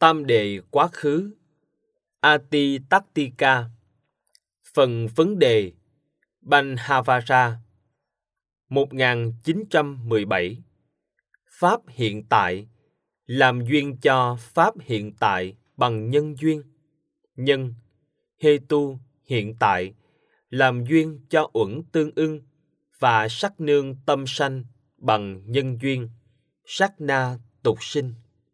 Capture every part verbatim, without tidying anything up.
Tam đề quá khứ, Atitaktika. Phần vấn đề, Banhavara. một nghìn chín trăm mười bảy. Pháp hiện tại, làm duyên cho Pháp hiện tại bằng nhân duyên. Nhân, Hetu hiện tại, làm duyên cho uẩn tương ưng và sắc nương tâm sanh bằng nhân duyên, sắc na tục sinh.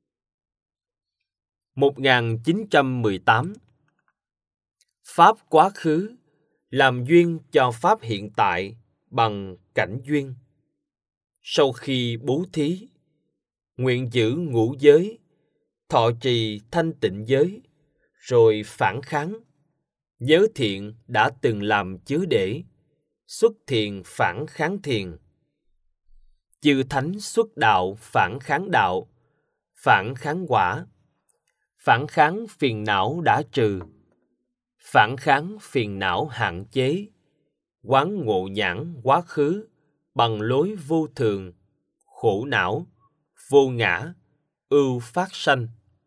một nghìn chín trăm mười tám. Pháp quá khứ, làm duyên cho Pháp hiện tại bằng cảnh duyên. Sau khi bố thí, nguyện giữ ngũ giới, thọ trì thanh tịnh giới, rồi phản kháng, nhớ thiện đã từng làm chứa để, xuất thiền phản kháng thiền. Chư thánh xuất đạo phản kháng đạo, phản kháng quả, phản kháng phiền não đã trừ, phản kháng phiền não hạn chế, quán ngộ nhãn quá khứ bằng lối vô thường, khổ não, vô ngã, ưu phát sanh.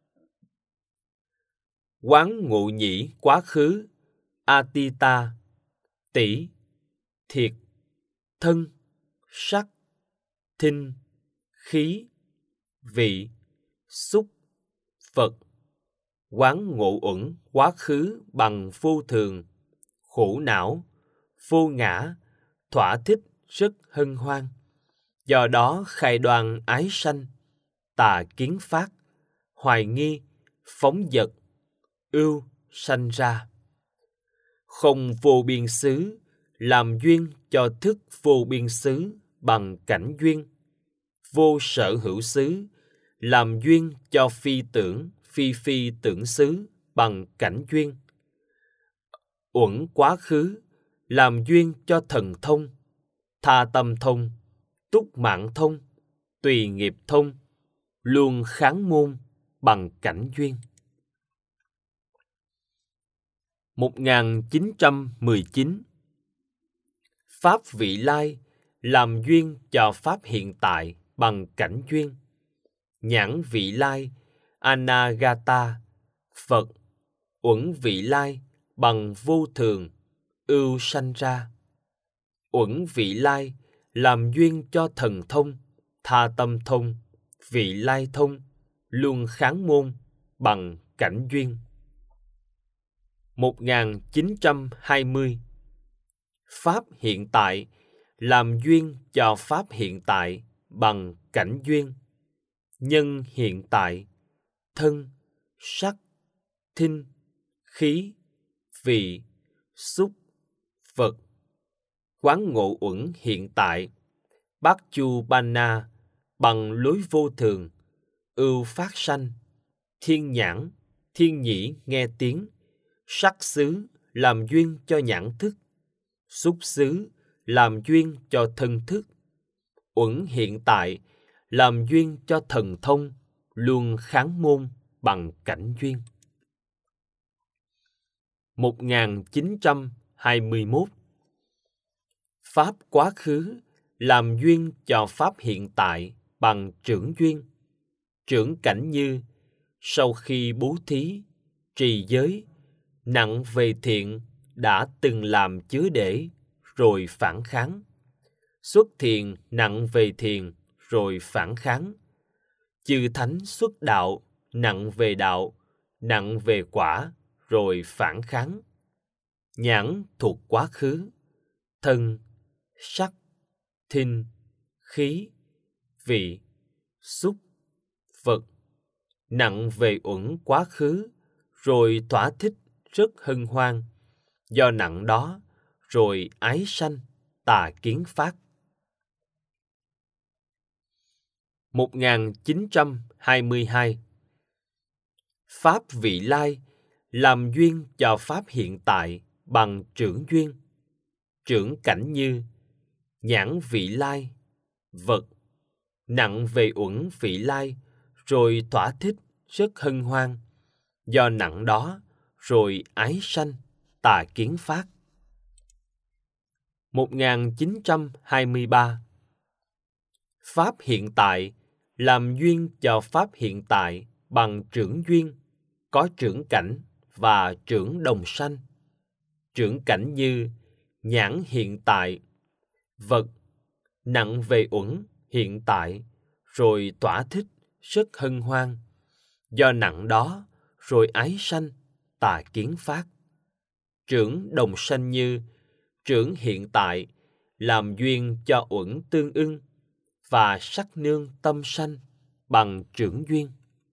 Quán ngộ nhĩ quá khứ, Atita, tỷ, thiệt, thân, sắc, thinh, khí, vị, xúc, Phật. Quán ngộ uẩn quá khứ bằng vô thường, khổ não, vô ngã, thỏa thích rất hân hoan. Do đó khai đoan ái sanh, tà kiến phát, hoài nghi, phóng dật, ưu sanh ra. Không vô biên xứ, làm duyên cho thức vô biên xứ bằng cảnh duyên. Vô sở hữu xứ, làm duyên cho phi tưởng, phi phi tưởng xứ bằng cảnh duyên. Uẩn quá khứ, làm duyên cho thần thông, tha tâm thông, túc mạng thông, tùy nghiệp thông, luôn kháng môn bằng cảnh duyên. một nghìn chín trăm mười chín. Pháp vị lai, làm duyên cho Pháp hiện tại bằng cảnh duyên. Nhãn vị lai, Anagata, Phật. Uẩn vị lai, bằng vô thường, ưu sanh ra. Uẩn vị lai, làm duyên cho thần thông, tha tâm thông, vị lai thông, luôn kháng môn bằng cảnh duyên. một nghìn chín trăm hai mươi. Pháp hiện tại, làm duyên cho Pháp hiện tại bằng cảnh duyên. Nhân hiện tại, thân, sắc, thinh, khí, vị, xúc, Phật. Quán ngộ uẩn hiện tại, Bát Chu Bana, bằng lối vô thường, ưu phát sanh, thiên nhãn, thiên nhĩ nghe tiếng, sắc xứ làm duyên cho nhãn thức, xúc xứ làm duyên cho thân thức, uẩn hiện tại làm duyên cho thần thông, luôn kháng môn bằng cảnh duyên. một nghìn chín trăm hai mươi mốt. Pháp quá khứ, làm duyên cho Pháp hiện tại bằng trưởng duyên. Trưởng cảnh như, sau khi bố thí, trì giới, nặng về thiện đã từng làm chứa để, rồi phản kháng. Xuất thiền nặng về thiền, rồi phản kháng. Chư thánh xuất đạo, nặng về đạo, nặng về quả, rồi phản kháng. Nhãn thuộc quá khứ, thân, sắc, thinh, khí, vị, xúc, Phật. Nặng về uẩn quá khứ, rồi thỏa thích rất hân hoan. Do nặng đó, rồi ái sanh, tà kiến phát. một nghìn chín trăm hai mươi hai. Pháp vị lai, làm duyên cho Pháp hiện tại bằng trưởng duyên. Trưởng cảnh như, nhãn vị lai, vật. Nặng về uẩn vị lai, rồi thỏa thích rất hân hoan. Do nặng đó, rồi ái sanh, tà kiến phát. một nghìn chín trăm hai mươi ba. Pháp hiện tại, làm duyên cho Pháp hiện tại bằng trưởng duyên, có trưởng cảnh và trưởng đồng sanh. Trưởng cảnh như nhãn hiện tại, vật, nặng về uẩn hiện tại, rồi thỏa thích, rất hân hoan. Do nặng đó, rồi ái sanh, tà kiến phát. Trưởng đồng sanh như trưởng hiện tại, làm duyên cho uẩn tương ưng, và sắc nương tâm sanh bằng trưởng duyên.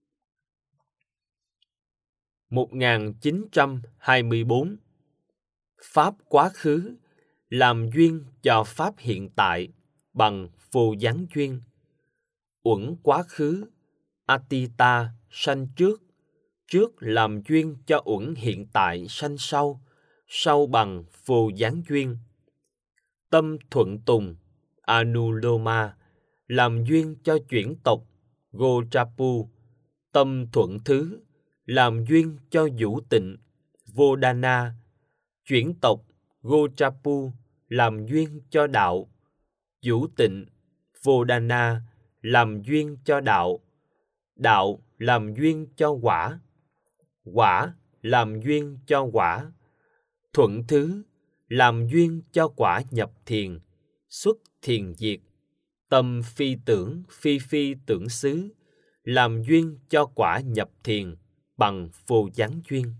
một nghìn chín trăm hai mươi bốn. Pháp quá khứ làm duyên cho pháp hiện tại bằng vô gián duyên. Uẩn quá khứ, Atita sanh trước, trước làm duyên cho uẩn hiện tại sanh sau, sau bằng vô gián duyên. Tâm thuận tùng, Anuloma, làm duyên cho chuyển tộc, Gotrapu. Tâm thuận thứ, làm duyên cho vũ tịnh, Vodana. Chuyển tộc, Gotrapu, làm duyên cho đạo, vũ tịnh, Vodana, làm duyên cho đạo, đạo làm duyên cho quả, quả làm duyên cho quả, thuận thứ làm duyên cho quả nhập thiền, xuất thiền diệt. Tâm phi tưởng phi phi tưởng xứ, làm duyên cho quả nhập thiền bằng vô gián duyên.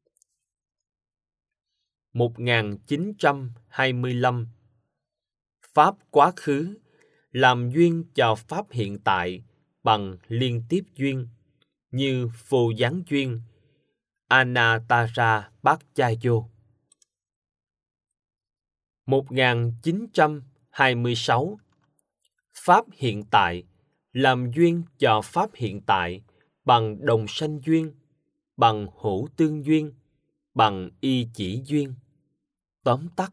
một nghìn chín trăm hai mươi lăm. Pháp quá khứ làm duyên cho pháp hiện tại bằng liên tiếp duyên, như vô gián duyên, Anatara Bhakchayo. một nghìn chín trăm hai mươi sáu. Pháp hiện tại làm duyên cho pháp hiện tại bằng đồng sanh duyên, bằng hữu tương duyên, bằng y chỉ duyên. Tóm tắt.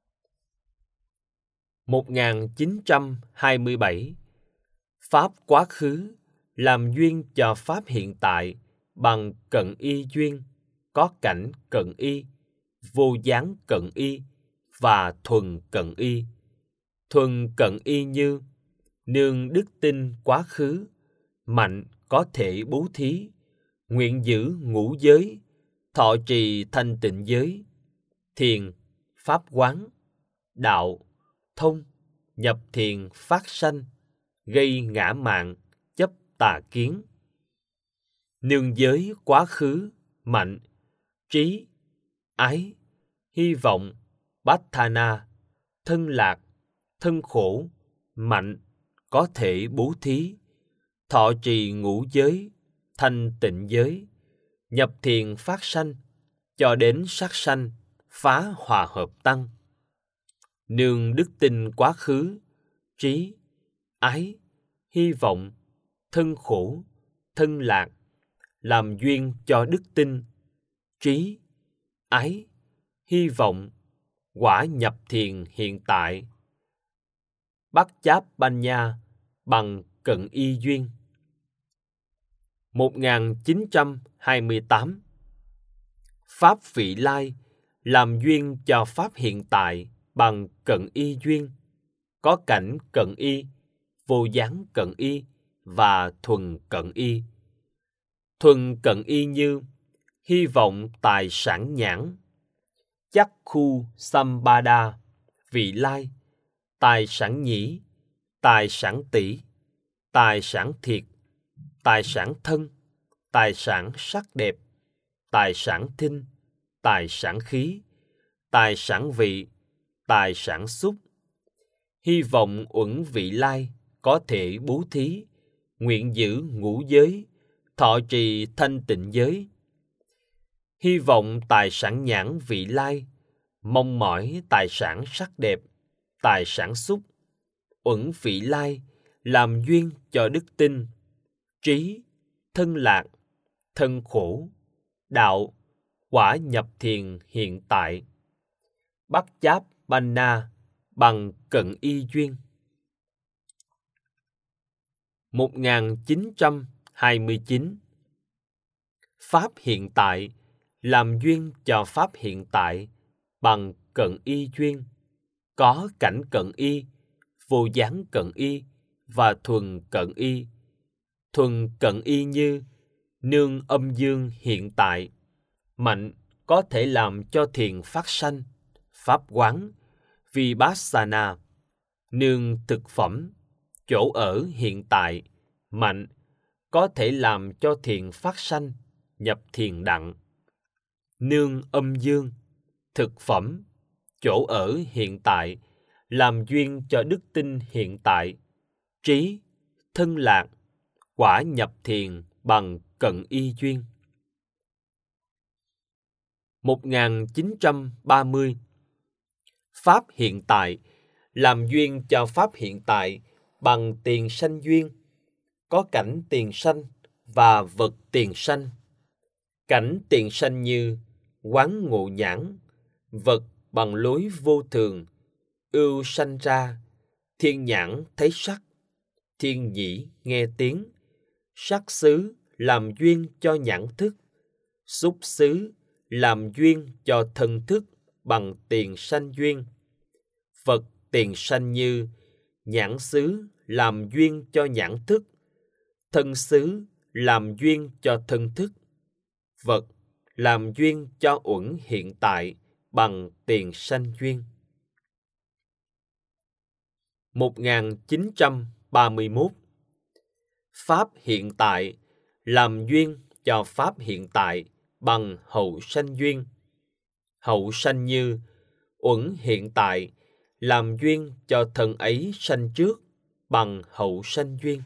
một nghìn chín trăm hai mươi bảy. Pháp quá khứ làm duyên cho pháp hiện tại bằng cận y duyên, có cảnh cận y, vô gián cận y và thuần cận y. Thuần cận y như nương đức tin quá khứ, mạnh có thể bố thí, nguyện giữ ngũ giới, thọ trì thanh tịnh giới, thiền, pháp quán, đạo, thông, nhập thiền phát sanh, gây ngã mạn, chấp tà kiến. Nương giới quá khứ, mạnh, trí, ái, hy vọng, bát thana, thân lạc, thân khổ, mạnh, có thể bố thí, thọ trì ngũ giới, thanh tịnh giới, nhập thiền phát sanh, cho đến sát sanh, phá hòa hợp tăng. Nương đức tin quá khứ, trí, ái, hy vọng, thân khổ, thân lạc, làm duyên cho đức tin, trí, ái, hy vọng, quả nhập thiền hiện tại. Bát cháp banh nha bằng cận y duyên. một nghìn chín trăm hai mươi tám. Pháp vị lai làm duyên cho pháp hiện tại bằng cận y duyên, có cảnh cận y, vô gián cận y và thuần cận y. Thuần cận y như hy vọng tài sản nhãn, chắc khu sambada, vị lai, tài sản nhĩ, tài sản tỷ, tài sản thiệt, tài sản thân, tài sản sắc đẹp, tài sản thinh, tài sản khí, tài sản vị, tài sản xúc. Hy vọng uẩn vị lai có thể bố thí, nguyện giữ ngũ giới, thọ trì thanh tịnh giới. Hy vọng tài sản nhãn vị lai, mong mỏi tài sản sắc đẹp, tài sản xúc. Uẩn vị lai làm duyên cho đức tin, trí, thân lạc, thân khổ, đạo, quả nhập thiền hiện tại. Bát cháp banh na bằng cận y duyên. một nghìn chín trăm hai mươi chín. Pháp hiện tại làm duyên cho pháp hiện tại bằng cận y duyên, có cảnh cận y, vô gián cận y và thuần cận y. Thuần cận y như nương âm dương hiện tại. Mạnh có thể làm cho thiền phát sanh, pháp quán, vipassana, nương thực phẩm, chỗ ở hiện tại. Mạnh có thể làm cho thiền phát sanh, nhập thiền đặng. Nương âm dương, thực phẩm, chỗ ở hiện tại, làm duyên cho đức tin hiện tại, trí, thân lạc, quả nhập thiền bằng cận y duyên. một nghìn chín trăm ba mươi. Pháp hiện tại, làm duyên cho pháp hiện tại bằng tiền sanh duyên, có cảnh tiền sanh và vật tiền sanh. Cảnh tiền sanh như quán ngộ nhãn, vật bằng lối vô thường, ưu sanh ra, thiên nhãn thấy sắc, thiên nhĩ nghe tiếng, sắc xứ làm duyên cho nhãn thức, xúc xứ làm duyên cho thân thức bằng tiền sanh duyên. Vật tiền sanh như nhãn xứ làm duyên cho nhãn thức, thân xứ làm duyên cho thân thức, vật làm duyên cho uẩn hiện tại bằng tiền sanh duyên. một nghìn chín trăm ba mươi mốt. Pháp hiện tại, làm duyên cho pháp hiện tại bằng hậu sanh duyên. Hậu sanh như uẩn hiện tại, làm duyên cho thân ấy sanh trước bằng hậu sanh duyên.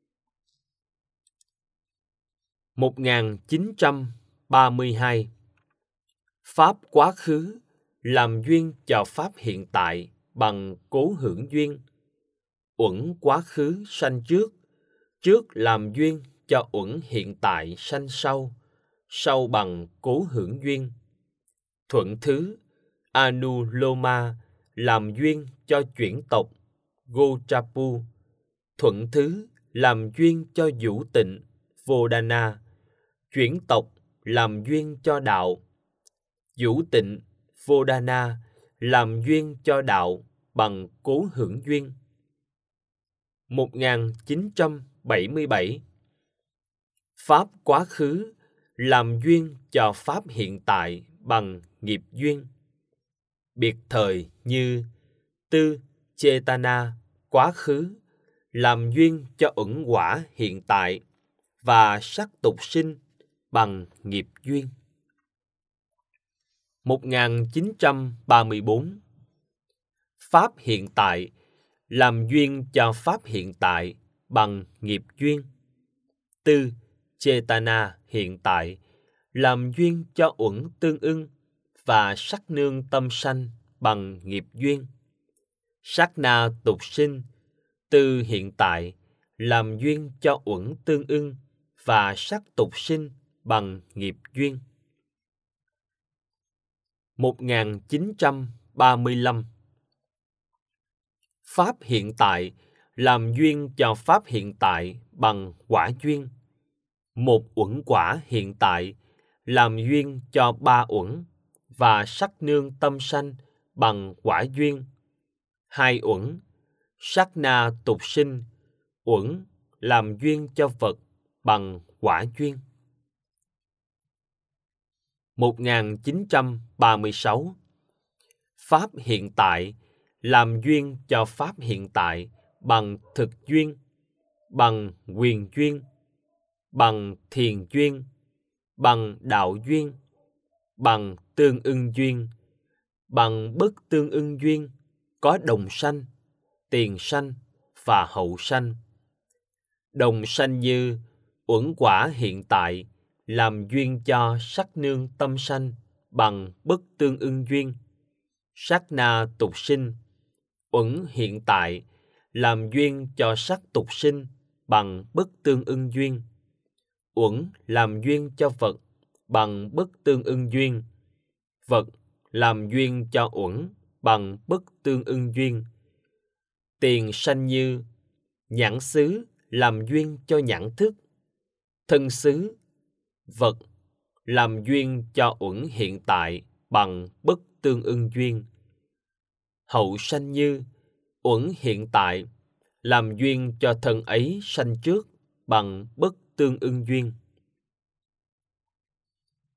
một nghìn chín trăm ba mươi hai. Pháp quá khứ, làm duyên cho pháp hiện tại bằng cố hưởng duyên. Uẩn quá khứ sanh trước, trước làm duyên cho uẩn hiện tại sanh sau, sau bằng cố hưởng duyên. Thuận thứ, Anuloma, làm duyên cho chuyển tộc, Gochapu. Thuận thứ, làm duyên cho vũ tịnh, Vodana. Chuyển tộc, làm duyên cho đạo. Vũ tịnh, Vodana, làm duyên cho đạo bằng cố hưởng duyên. một nghìn chín trăm bảy mươi bảy. Pháp quá khứ, làm duyên cho pháp hiện tại bằng nghiệp duyên. Biệt thời như tư, Chetana, quá khứ, làm duyên cho uẩn quả hiện tại và sắc tục sinh bằng nghiệp duyên. một nghìn chín trăm ba mươi bốn. Pháp hiện tại, làm duyên cho pháp hiện tại bằng nghiệp duyên. Tư, Chetana hiện tại, làm duyên cho uẩn tương ưng và sắc nương tâm sanh bằng nghiệp duyên. Sát na tục sinh, tư hiện tại, làm duyên cho uẩn tương ưng và sắc tục sinh bằng nghiệp duyên. một nghìn chín trăm ba mươi lăm. Pháp hiện tại, làm duyên cho pháp hiện tại bằng quả duyên. Một uẩn quả hiện tại, làm duyên cho ba uẩn và sắc nương tâm sanh bằng quả duyên. Hai uẩn, sát na tục sinh, uẩn làm duyên cho vật bằng quả duyên. một nghìn chín trăm ba mươi sáu. Pháp hiện tại, làm duyên cho pháp hiện tại bằng thực duyên, bằng quyền duyên, bằng thiền duyên, bằng đạo duyên, bằng tương ưng duyên, bằng bất tương ưng duyên, có đồng sanh, tiền sanh và hậu sanh. Đồng sanh như uẩn quả hiện tại, làm duyên cho sắc nương tâm sanh bằng bất tương ưng duyên. Sát na tục sinh, uẩn hiện tại, làm duyên cho sắc tục sinh bằng bất tương ưng duyên. Uẩn làm duyên cho vật bằng bất tương ưng duyên. Vật làm duyên cho uẩn bằng bất tương ưng duyên. Tiền sanh như nhãn xứ làm duyên cho nhãn thức. Thân xứ, vật làm duyên cho uẩn hiện tại bằng bất tương ưng duyên. Hậu sanh như uẩn hiện tại, làm duyên cho thân ấy sanh trước bằng bất tương ưng duyên.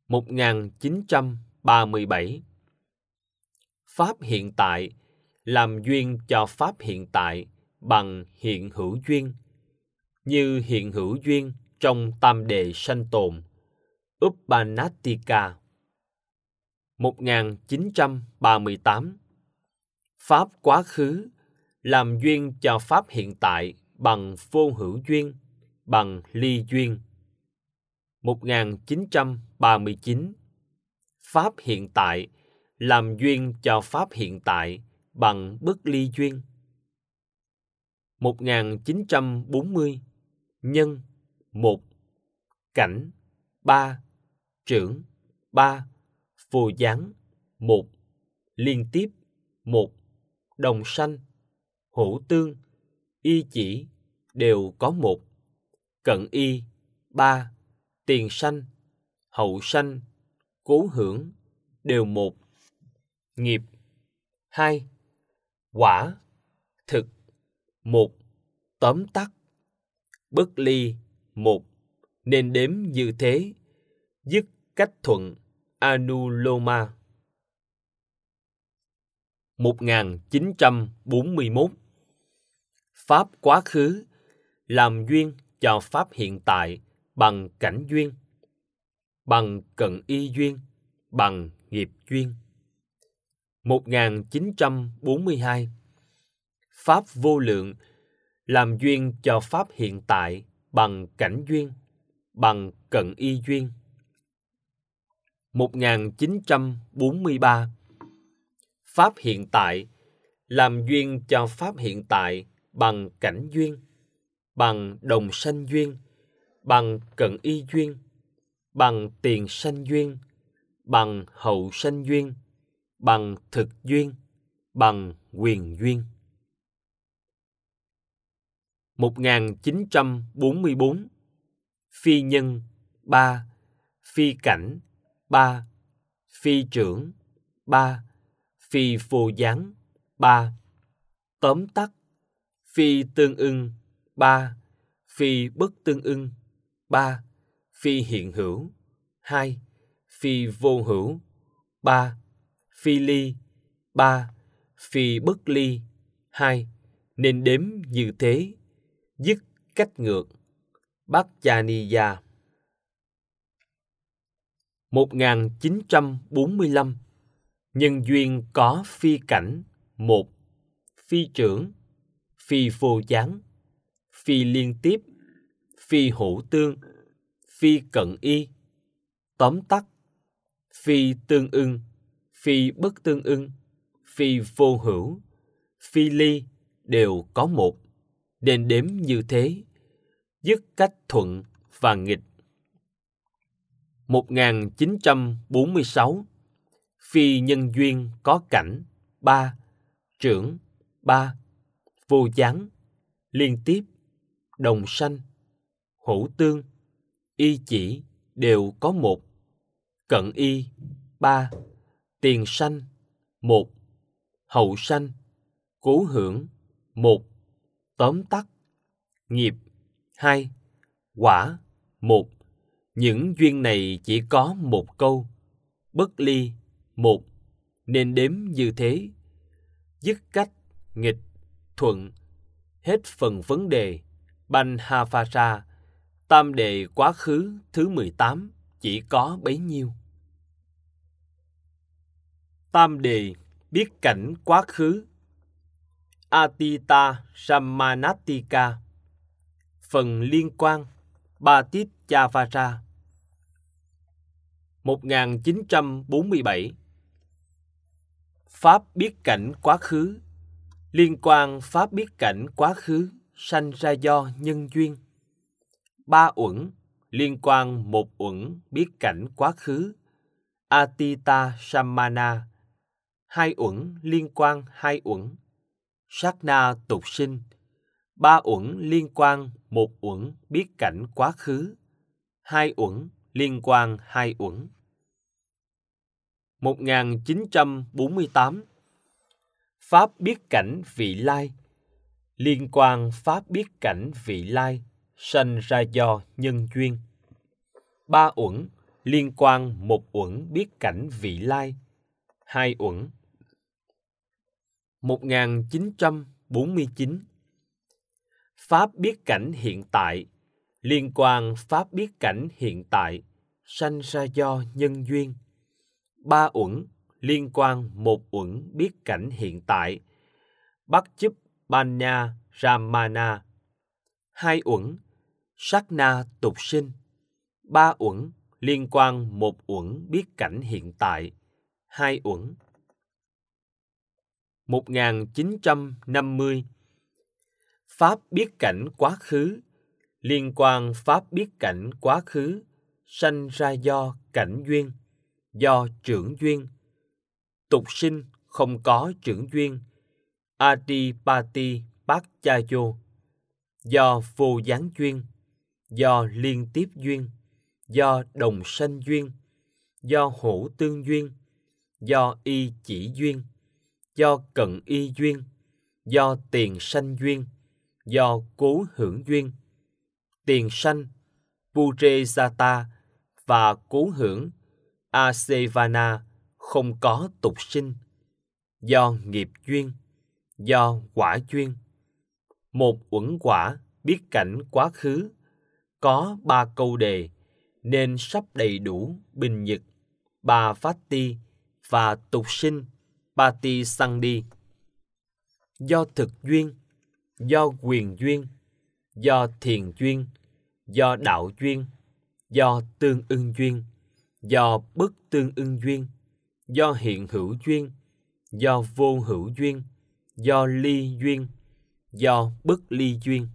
một nghìn chín trăm ba mươi bảy. Pháp hiện tại làm duyên cho pháp hiện tại bằng hiện hữu duyên, như hiện hữu duyên trong tam đề sanh tồn, Uppanattika. một nghìn chín trăm ba mươi tám. Pháp quá khứ làm duyên cho pháp hiện tại bằng vô hữu duyên, bằng ly duyên. một nghìn chín trăm ba mươi chín. Pháp hiện tại làm duyên cho pháp hiện tại bằng bất ly duyên. một nghìn chín trăm bốn mươi. Nhân một, cảnh ba, trưởng ba, vô gián một, liên tiếp một, đồng sanh, hữu tương, y chỉ đều có một, cận y ba, tiền sanh, hậu sanh, cố hưởng đều một, nghiệp hai, quả thực một, tóm tắt bất ly một, nên đếm như thế, dứt cách thuận Anuloma. một nghìn chín trăm bốn mươi mốt. Pháp quá khứ làm duyên cho pháp hiện tại bằng cảnh duyên, bằng cận y duyên, bằng nghiệp duyên. một nghìn chín trăm bốn mươi hai. Pháp vô lượng làm duyên cho pháp hiện tại bằng cảnh duyên, bằng cận y duyên. một nghìn chín trăm bốn mươi ba. Pháp hiện tại làm duyên cho pháp hiện tại bằng cảnh duyên, bằng đồng sanh duyên, bằng cận y duyên, bằng tiền sanh duyên, bằng hậu sanh duyên, bằng thực duyên, bằng quyền duyên. một nghìn chín trăm bốn mươi bốn. Phi nhân ba, phi cảnh ba, phi trưởng ba, phi vô gián ba, tóm tắt phi tương ưng ba, phi bất tương ưng ba, phi hiện hữu hai, phi vô hữu ba, phi ly ba, phi bất ly hai, nên đếm như thế, dứt cách ngược Bacchaniya. một nghìn chín trăm bốn mươi lăm. Nhân duyên có phi cảnh một, phi trưởng, phi vô gián, phi liên tiếp, phi hữu tương, phi cận y, tóm tắt phi tương ưng, phi bất tương ưng, phi vô hữu, phi ly đều có một, nên đếm như thế, dứt cách thuận và nghịch. một nghìn chín trăm bốn mươi sáu. Phi nhân duyên có cảnh ba, trưởng ba, vô gián, liên tiếp, đồng sanh, hữu tương, y chỉ đều có một, cận y ba, tiền sanh một, hậu sanh, cố hưởng một, tóm tắt nghiệp hai, quả một. Những duyên này chỉ có một câu, bất ly một, nên đếm như thế, dứt cách nghịch thuận. Hết phần vấn đề Banhavara, tam đề quá khứ thứ mười tám, chỉ có bấy nhiêu. Tam đề biết cảnh quá khứ, Atita Samanatika. Phần liên quan Patitchavara. một nghìn chín trăm bốn mươi bảy. Pháp biết cảnh quá khứ. Liên quan pháp biết cảnh quá khứ sanh ra do nhân duyên. Ba uẩn liên quan một uẩn biết cảnh quá khứ, Atita Samana. Hai uẩn liên quan hai uẩn, sát na tục sinh. Ba uẩn liên quan một uẩn biết cảnh quá khứ, hai uẩn liên quan hai uẩn. một nghìn chín trăm bốn mươi tám. Pháp biết cảnh vị lai. Liên quan pháp biết cảnh vị lai sanh ra do nhân duyên. Ba uẩn liên quan một uẩn biết cảnh vị lai, hai uẩn. một nghìn chín trăm bốn mươi chín. Pháp biết cảnh hiện tại, liên quan pháp biết cảnh hiện tại, sanh ra do nhân duyên. Ba uẩn liên quan một uẩn biết cảnh hiện tại, bắt chúp Banya Ramana. Hai uẩn sát na tục sinh. Ba uẩn liên quan một uẩn biết cảnh hiện tại, hai uẩn. một nghìn chín trăm năm mươi. Pháp biết cảnh quá khứ, liên quan pháp biết cảnh quá khứ, sanh ra do cảnh duyên, do trưởng duyên. Tục sinh không có trưởng duyên, Adipati Pachayo, do vô gián duyên, do liên tiếp duyên, do đồng sanh duyên, do hữu tương duyên, do y chỉ duyên, do cận y duyên, do tiền sanh duyên, do cố hưởng duyên. Tiền sanh Purejata và cố hưởng Asevana không có tục sinh, do nghiệp duyên, do quả duyên. Một uẩn quả biết cảnh quá khứ, có ba câu đề, nên sắp đầy đủ bình nhật, ba phát ti và tục sinh, Pati Sandi. Do thực duyên, do quyền duyên, do thiền duyên, do đạo duyên, do tương ưng duyên, do bất tương ưng duyên, do hiện hữu duyên, do vô hữu duyên, do ly duyên, do bất ly duyên.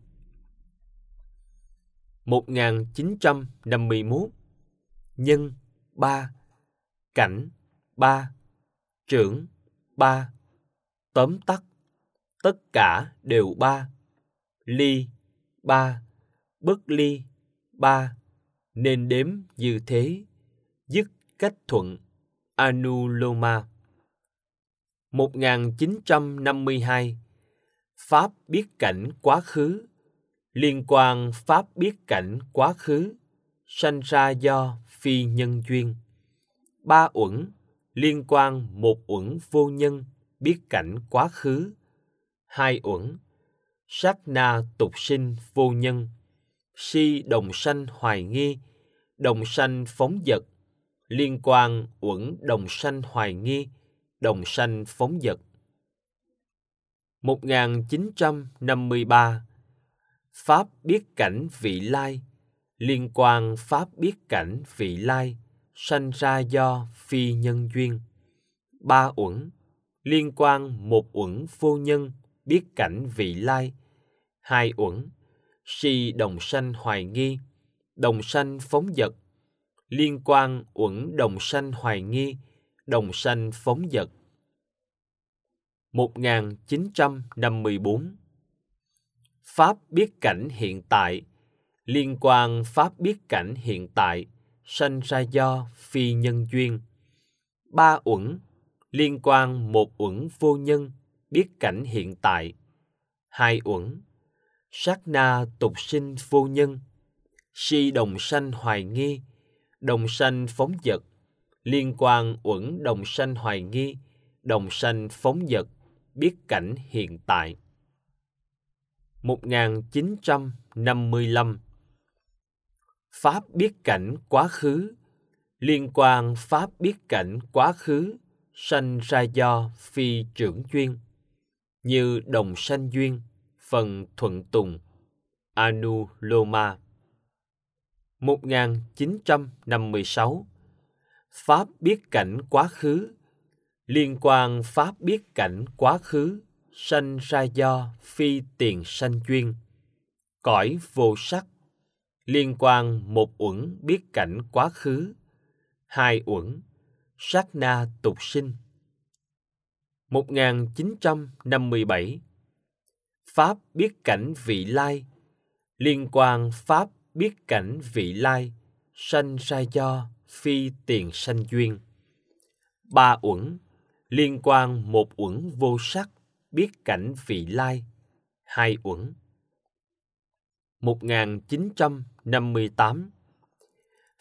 một nghìn chín trăm năm mươi mốt. Nhân ba, cảnh ba, trưởng ba, tóm tắt tất cả đều ba, ly ba, bất ly ba, nên đếm như thế, dứt cách thuận, Anuloma. một nghìn chín trăm năm mươi hai. Pháp biết cảnh quá khứ, liên quan pháp biết cảnh quá khứ, sanh ra do phi nhân duyên. Ba uẩn liên quan một uẩn vô nhân biết cảnh quá khứ, hai uẩn sát na tục sinh vô nhân, si đồng sanh hoài nghi, đồng sanh phóng dật, liên quan uẩn đồng sanh hoài nghi, đồng sanh phóng dật. một nghìn chín trăm năm mươi ba. Pháp biết cảnh vị lai, liên quan pháp biết cảnh vị lai, sanh ra do phi nhân duyên. Ba uẩn liên quan một uẩn vô nhân biết cảnh vị lai, hai uẩn si đồng sanh hoài nghi, đồng sanh phóng dật, liên quan uẩn đồng sanh hoài nghi, đồng sanh phóng dật. một nghìn chín trăm năm mươi bốn. Pháp biết cảnh hiện tại, liên quan pháp biết cảnh hiện tại, sanh ra do phi nhân duyên. Ba uẩn liên quan một uẩn vô nhân biết cảnh hiện tại, hai uẩn sát na tục sinh vô nhân, si đồng sanh hoài nghi, đồng sanh phóng dật, liên quan uẩn đồng sanh hoài nghi, đồng sanh phóng dật, biết cảnh hiện tại. một nghìn chín trăm năm mươi lăm. Pháp biết cảnh quá khứ, liên quan pháp biết cảnh quá khứ, sanh ra do phi trưởng duyên, như đồng sanh duyên, phần thuận tùng, Anuloma. một nghìn chín trăm năm mươi sáu. Pháp biết cảnh quá khứ, liên quan pháp biết cảnh quá khứ, sanh ra do phi tiền sanh duyên, cõi vô sắc, liên quan một uẩn biết cảnh quá khứ, hai uẩn sát na tục sinh. một nghìn chín trăm năm mươi bảy. Pháp biết cảnh vị lai, liên quan pháp biết cảnh vị lai, sanh ra do phi tiền sanh duyên. Ba uẩn liên quan một uẩn vô sắc biết cảnh vị lai, hai uẩn. một nghìn chín trăm năm mươi tám.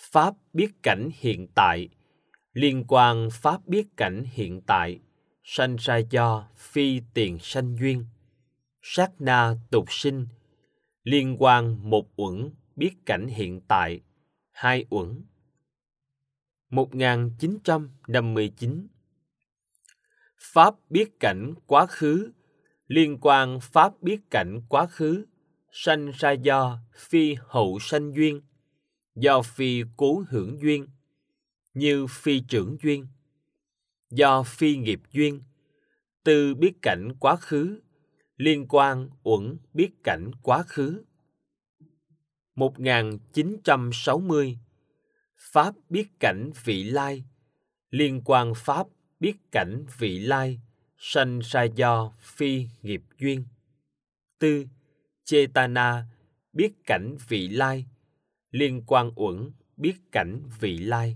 Pháp biết cảnh hiện tại, liên quan Pháp biết cảnh hiện tại, sanh ra do phi tiền sanh duyên. Sát na tục sinh, liên quan một uẩn biết cảnh hiện tại, hai uẩn. một nghìn chín trăm năm mươi chín. Pháp biết cảnh quá khứ, liên quan Pháp biết cảnh quá khứ, sanh ra do phi hậu sanh duyên, do phi cố hưởng duyên, như phi trưởng duyên, do phi nghiệp duyên. Tư biết cảnh quá khứ, liên quan uẩn biết cảnh quá khứ. một nghìn chín trăm sáu mươi. Pháp biết cảnh vị lai, liên quan Pháp biết cảnh vị lai, sanh ra do phi nghiệp duyên. Tư, Chetana biết cảnh vị lai, liên quan uẩn biết cảnh vị lai.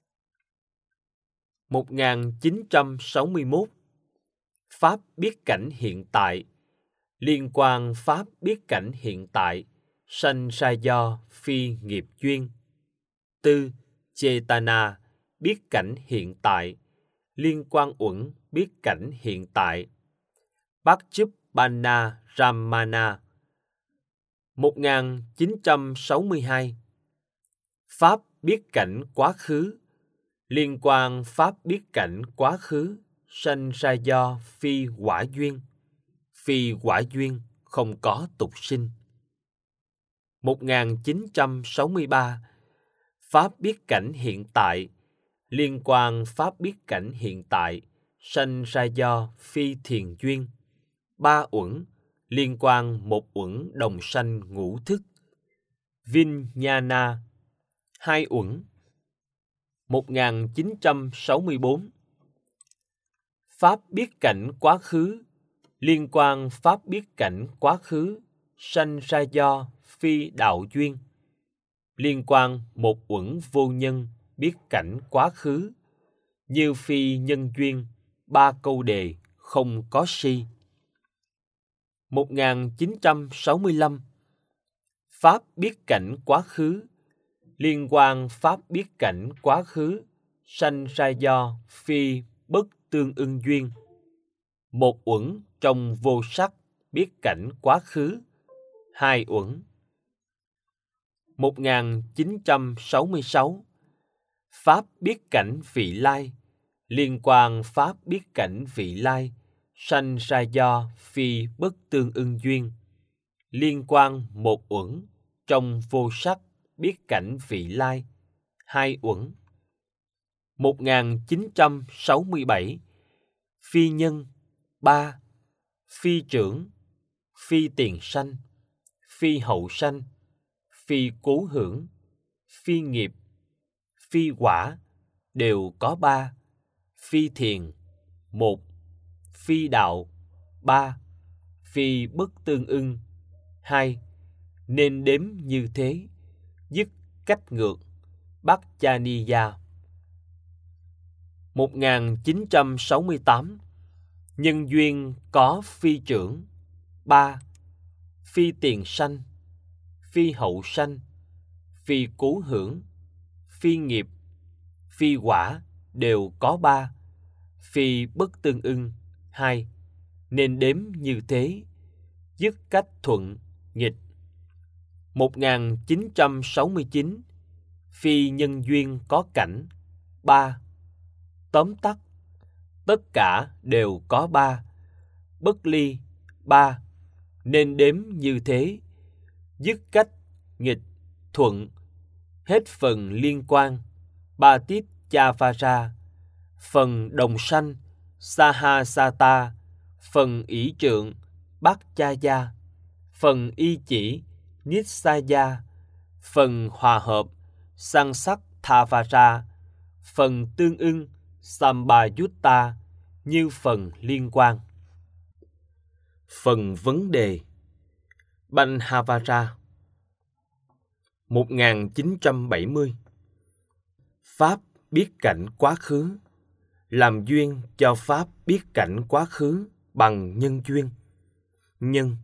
một nghìn chín trăm sáu mươi mốt. Pháp biết cảnh hiện tại, liên quan Pháp biết cảnh hiện tại, sanh ra do phi nghiệp duyên. Tư, Chetana biết cảnh hiện tại, liên quan uẩn biết cảnh hiện tại. Pachuppanna Ramana. một nghìn chín trăm sáu mươi hai. Pháp biết cảnh quá khứ, liên quan Pháp biết cảnh quá khứ, sanh ra do phi quả duyên. Phi quả duyên không có tục sinh. một nghìn chín trăm sáu mươi ba. Pháp biết cảnh hiện tại, liên quan Pháp biết cảnh hiện tại, sanh ra do phi thiền duyên. Ba uẩn, liên quan một uẩn đồng sanh ngũ thức. Vijnana, hai uẩn. một nghìn chín trăm sáu mươi bốn. Pháp biết cảnh quá khứ, liên quan Pháp biết cảnh quá khứ, sanh ra do phi đạo duyên. Liên quan một uẩn vô nhân biết cảnh quá khứ, như phi nhân duyên, ba câu đề không có si. một nghìn chín trăm sáu mươi lăm. Pháp biết cảnh quá khứ, liên quan Pháp biết cảnh quá khứ, sanh ra do phi bất tương ưng duyên. Một uẩn trong vô sắc biết cảnh quá khứ, hai uẩn. một nghìn chín trăm sáu mươi sáu. Pháp biết cảnh vị lai, liên quan Pháp biết cảnh vị lai, sanh ra do phi bất tương ưng duyên. Liên quan một uẩn trong vô sắc biết cảnh vị lai, hai uẩn. một nghìn chín trăm sáu mươi bảy. Phi nhân, ba. Phi trưởng, phi tiền sanh, phi hậu sanh, phi cố hưởng, phi nghiệp, phi quả đều có ba. Phi thiền, một. Phi đạo, ba. Phi bất tương ưng, hai. Nên đếm như thế, dứt cách ngược, Bhajaniya. một nghìn chín trăm sáu mươi tám. Nhân duyên có phi trưởng, ba. Phi tiền sanh, phi hậu sanh, phi cố hưởng, phi nghiệp, phi quả đều có ba. Phi bất tương ưng, hai. Nên đếm như thế, dứt cách thuận, nghịch. một nghìn chín trăm sáu mươi chín. Phi nhân duyên có cảnh, ba. Tóm tắt, tất cả đều có ba. Bất ly, ba. Nên đếm như thế, dứt cách, nghịch, thuận. Hết phần liên quan, ba tít cha pha ra. Phần đồng sanh, Sahasata. Phần ỷ trượng, Bhajaya. Phần y chỉ, Nissaya. Phần hòa hợp, Sangsakthapara. Phần tương ưng, Sambayutta, như phần liên quan. Phần vấn đề Banhavara. một nghìn chín trăm bảy mươi. Pháp biết cảnh quá khứ, làm duyên cho Pháp biết cảnh quá khứ bằng nhân duyên. Nhân,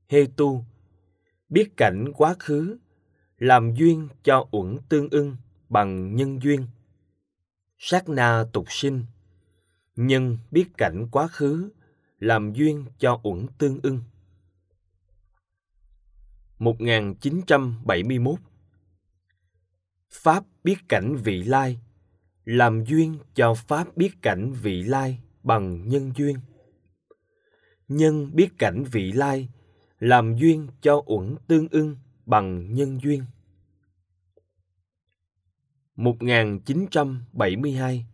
Hetu, biết cảnh quá khứ, làm duyên cho uẩn tương ưng bằng nhân duyên. Sát na tục sinh, nhân biết cảnh quá khứ, làm duyên cho uẩn tương ưng. một nghìn chín trăm bảy mươi mốt. Pháp biết cảnh vị lai, làm duyên cho Pháp biết cảnh vị lai bằng nhân duyên. Nhân biết cảnh vị lai, làm duyên cho uẩn tương ưng bằng nhân duyên. một nghìn chín trăm bảy mươi hai.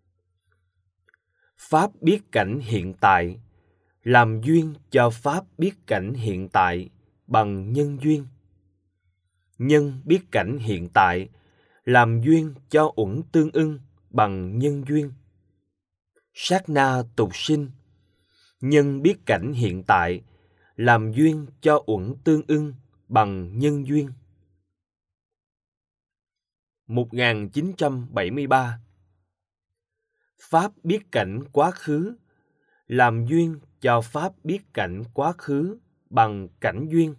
Pháp biết cảnh hiện tại, làm duyên cho Pháp biết cảnh hiện tại bằng nhân duyên. Nhân biết cảnh hiện tại, làm duyên cho uẩn tương ưng bằng nhân duyên. Sát na tục sinh, nhân biết cảnh hiện tại, làm duyên cho uẩn tương ưng bằng nhân duyên. một nghìn chín trăm bảy mươi ba. Pháp biết cảnh quá khứ, làm duyên cho Pháp biết cảnh quá khứ bằng cảnh duyên.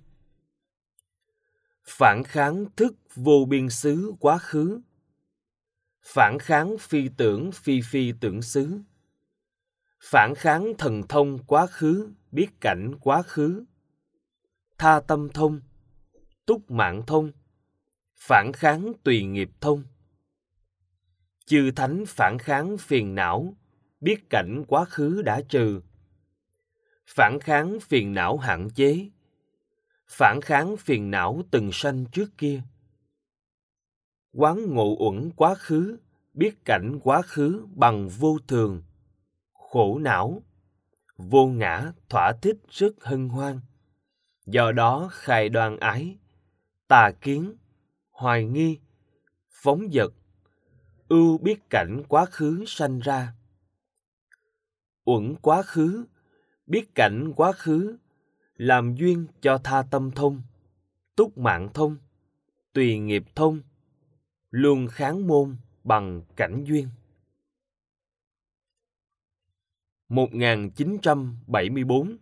Phản kháng thức vô biên xứ quá khứ, phản kháng phi tưởng phi phi tưởng xứ. Phản kháng thần thông quá khứ, biết cảnh quá khứ. Tha tâm thông, túc mạng thông, phản kháng tùy nghiệp thông. Chư thánh phản kháng phiền não, biết cảnh quá khứ đã trừ. Phản kháng phiền não hạn chế, phản kháng phiền não từng sanh trước kia. Quán ngộ uẩn quá khứ, biết cảnh quá khứ bằng vô thường, khổ não, vô ngã thỏa thích rất hân hoan. Do đó khai đoan ái, tà kiến, hoài nghi, phóng dật, ưu biết cảnh quá khứ sanh ra. Uẩn quá khứ, biết cảnh quá khứ, làm duyên cho tha tâm thông, túc mạng thông, tùy nghiệp thông, luôn kháng môn bằng cảnh duyên. một nghìn chín trăm bảy mươi bốn.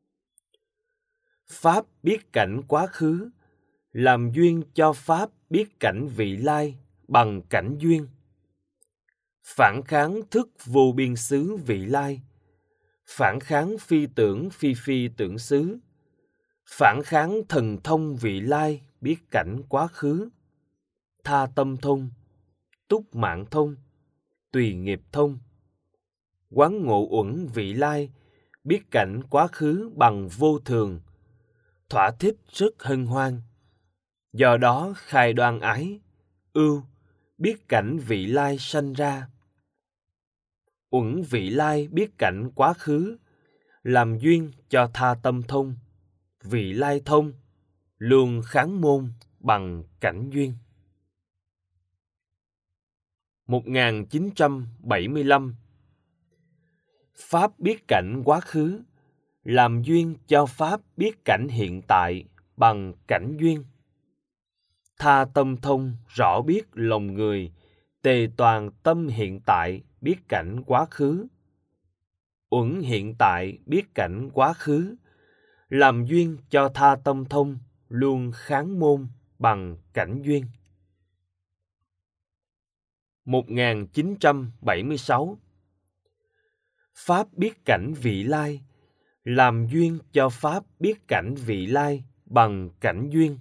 Pháp biết cảnh quá khứ, làm duyên cho Pháp biết cảnh vị lai bằng cảnh duyên. Phản kháng thức vô biên xứ vị lai, phản kháng phi tưởng phi phi tưởng xứ. Phản kháng thần thông vị lai, biết cảnh quá khứ. Tha tâm thông, túc mạng thông, tùy nghiệp thông. Quán ngộ uẩn vị lai, biết cảnh quá khứ bằng vô thường, thỏa thích rất hân hoan. Do đó khai đoan ái, ưu, biết cảnh vị lai sanh ra. Uẩn vị lai biết cảnh quá khứ, làm duyên cho tha tâm thông, vị lai thông, luôn kháng môn bằng cảnh duyên. một nghìn chín trăm bảy mươi lăm. Pháp biết cảnh quá khứ, làm duyên cho Pháp biết cảnh hiện tại bằng cảnh duyên. Tha tâm thông rõ biết lòng người, tề toàn tâm hiện tại biết cảnh quá khứ. Uẩn hiện tại biết cảnh quá khứ, làm duyên cho tha tâm thông, luôn kháng môn bằng cảnh duyên. một nghìn chín trăm bảy mươi sáu. Pháp biết cảnh vị lai, làm duyên cho Pháp biết cảnh vị lai bằng cảnh duyên.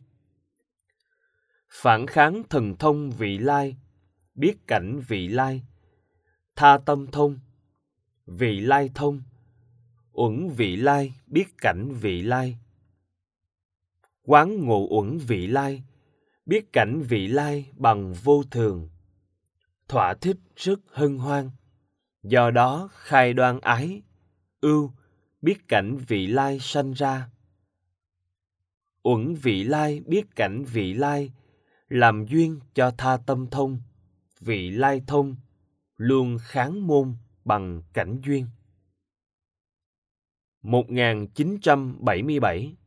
Phản kháng thần thông vị lai, biết cảnh vị lai. Tha tâm thông, vị lai thông, uẩn vị lai biết cảnh vị lai. Quán ngộ uẩn vị lai, biết cảnh vị lai bằng vô thường, thỏa thích rất hân hoan. Do đó khai đoan ái, ưu, biết cảnh vị lai sanh ra. Uẩn vị lai biết cảnh vị lai, làm duyên cho tha tâm thông, vị lai thông, luôn kháng môn bằng cảnh duyên. một nghìn chín trăm bảy mươi bảy.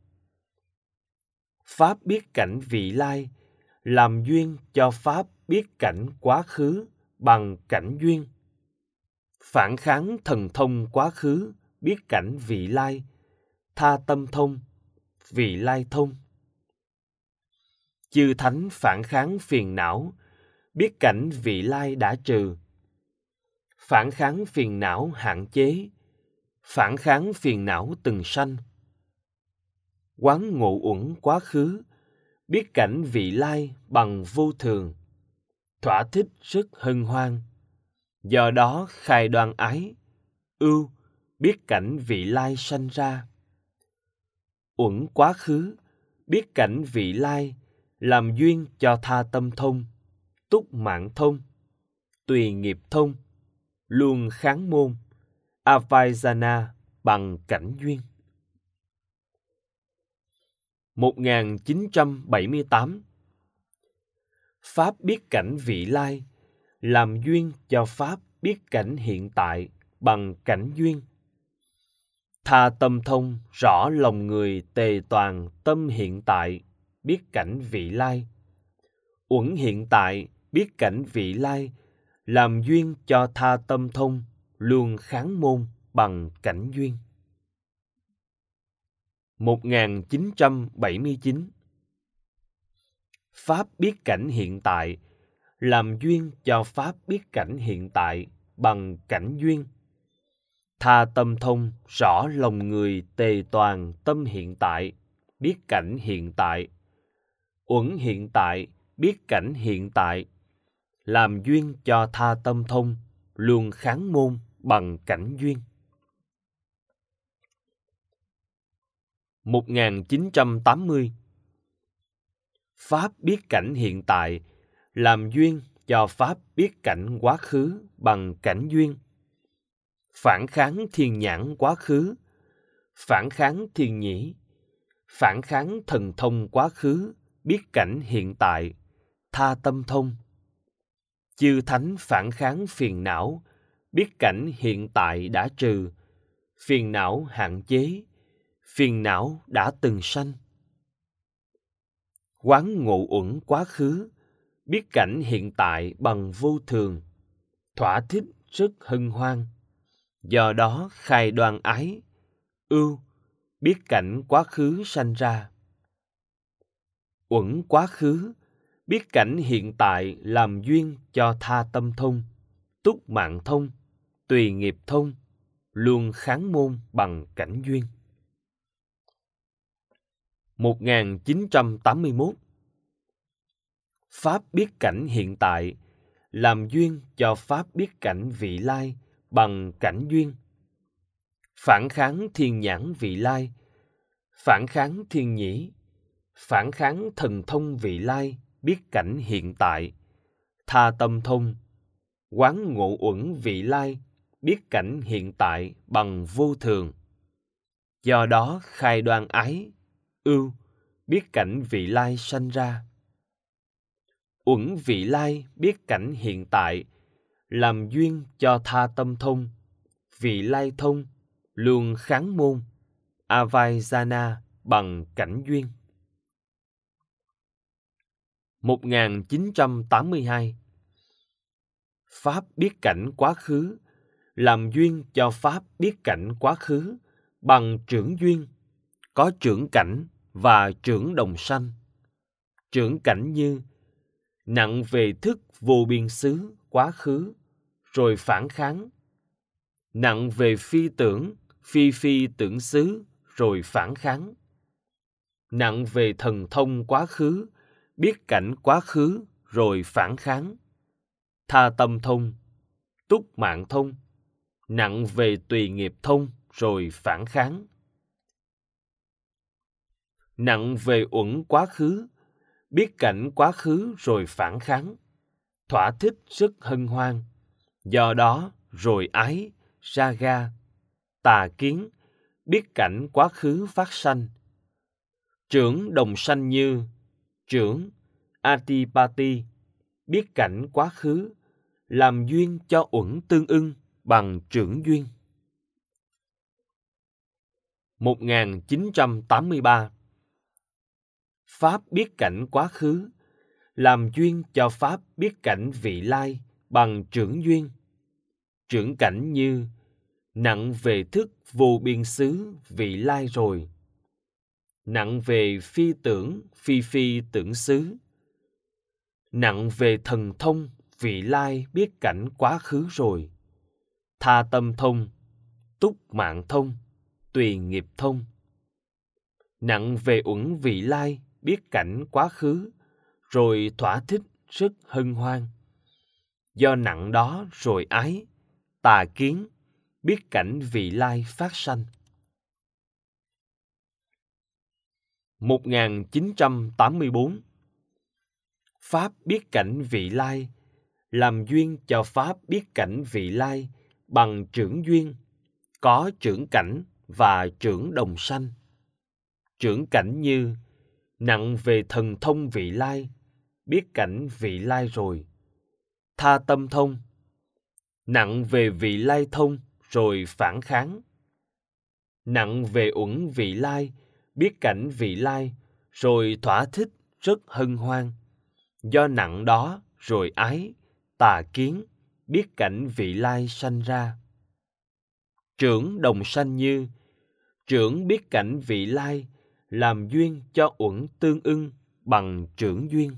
Pháp biết cảnh vị lai, làm duyên cho Pháp biết cảnh quá khứ bằng cảnh duyên. Phản kháng thần thông quá khứ, biết cảnh vị lai. Tha tâm thông, vị lai thông. Chư thánh phản kháng phiền não, biết cảnh vị lai đã trừ. Phản kháng phiền não hạn chế, phản kháng phiền não từng sanh. Quán ngộ uẩn quá khứ, biết cảnh vị lai bằng vô thường, thỏa thích rất hân hoan. Do đó khai đoan ái, ưu, biết cảnh vị lai sanh ra. Uẩn quá khứ, biết cảnh vị lai, làm duyên cho tha tâm thông, túc mạng thông, tùy nghiệp thông, luôn kháng môn, Avajana bằng cảnh duyên. một nghìn chín trăm bảy mươi tám. Pháp biết cảnh vị lai, làm duyên cho Pháp biết cảnh hiện tại bằng cảnh duyên. Tha tâm thông, rõ lòng người tề toàn tâm hiện tại, biết cảnh vị lai. Uẩn hiện tại, biết cảnh vị lai, làm duyên cho tha tâm thông, luôn kháng môn bằng cảnh duyên. một nghìn chín trăm bảy mươi chín. Pháp biết cảnh hiện tại, làm duyên cho Pháp biết cảnh hiện tại bằng cảnh duyên. Tha tâm thông, rõ lòng người tề toàn tâm hiện tại, biết cảnh hiện tại. Uẩn hiện tại, biết cảnh hiện tại, làm duyên cho tha tâm thông, luôn kháng môn bằng cảnh duyên. một nghìn chín trăm tám mươi. Pháp biết cảnh hiện tại, làm duyên cho Pháp biết cảnh quá khứ bằng cảnh duyên. Phản kháng thiên nhãn quá khứ, phản kháng thiên nhĩ, phản kháng thần thông quá khứ, biết cảnh hiện tại, tha tâm thông. Chư thánh phản kháng phiền não, biết cảnh hiện tại đã trừ, phiền não hạn chế, phiền não đã từng sanh. Quán ngộ uẩn quá khứ, biết cảnh hiện tại bằng vô thường, thỏa thích rất hân hoan. Do đó khai đoan ái, ưu, biết cảnh quá khứ sanh ra. Uẩn quá khứ, biết cảnh hiện tại làm duyên cho tha tâm thông, túc mạng thông, tùy nghiệp thông, luôn kháng môn bằng cảnh duyên. một nghìn chín trăm tám mươi mốt. Pháp biết cảnh hiện tại, làm duyên cho Pháp biết cảnh vị lai bằng cảnh duyên. Phản kháng thiên nhãn vị lai, phản kháng thiên nhĩ, phản kháng thần thông vị lai, biết cảnh hiện tại, tha tâm thông. Quán ngộ uẩn vị lai, biết cảnh hiện tại bằng vô thường. Do đó khai đoan ái, ưu, biết cảnh vị lai sanh ra. Uẩn vị lai biết cảnh hiện tại, làm duyên cho tha tâm thông, vị lai thông, luôn kháng môn, Avajana bằng cảnh duyên. một nghìn chín trăm tám mươi hai. Pháp biết cảnh quá khứ, làm duyên cho Pháp biết cảnh quá khứ bằng trưởng duyên, có trưởng cảnh và trưởng đồng sanh. Trưởng cảnh như nặng về thức vô biên xứ quá khứ, rồi phản kháng. Nặng về phi tưởng, phi phi tưởng xứ, rồi phản kháng. Nặng về thần thông quá khứ, biết cảnh quá khứ, rồi phản kháng. Tha tâm thông, túc mạng thông. Nặng về tùy nghiệp thông, rồi phản kháng. Nặng về uẩn quá khứ, biết cảnh quá khứ rồi phản kháng, thỏa thích rất hân hoan. Do đó rồi ái, raga, tà kiến, biết cảnh quá khứ phát sanh. Trưởng đồng sanh như trưởng, Atipati, biết cảnh quá khứ, làm duyên cho uẩn tương ưng bằng trưởng duyên. một nghìn chín trăm tám mươi ba. Pháp biết cảnh quá khứ, làm duyên cho Pháp biết cảnh vị lai bằng trưởng duyên. Trưởng cảnh như nặng về thức vô biên xứ vị lai rồi. Nặng về phi tưởng, phi phi tưởng xứ. Nặng về thần thông, vị lai biết cảnh quá khứ rồi. Tha tâm thông, túc mạng thông, tùy nghiệp thông. Nặng về uẩn vị lai biết cảnh quá khứ, rồi thỏa thích rất hân hoan. Do nặng đó rồi ái, tà kiến, biết cảnh vị lai phát sanh. một nghìn chín trăm tám mươi bốn. Pháp biết cảnh vị lai, làm duyên cho Pháp biết cảnh vị lai bằng trưởng duyên, có trưởng cảnh và trưởng đồng sanh. Trưởng cảnh như nặng về thần thông vị lai, biết cảnh vị lai rồi. Tha tâm thông, nặng về vị lai thông rồi phản kháng. Nặng về uẩn vị lai, biết cảnh vị lai rồi thỏa thích rất hân hoan. Do nặng đó rồi ái, tà kiến, biết cảnh vị lai sanh ra. Trưởng đồng sanh như trưởng biết cảnh vị lai, làm duyên cho uẩn tương ưng bằng trưởng duyên.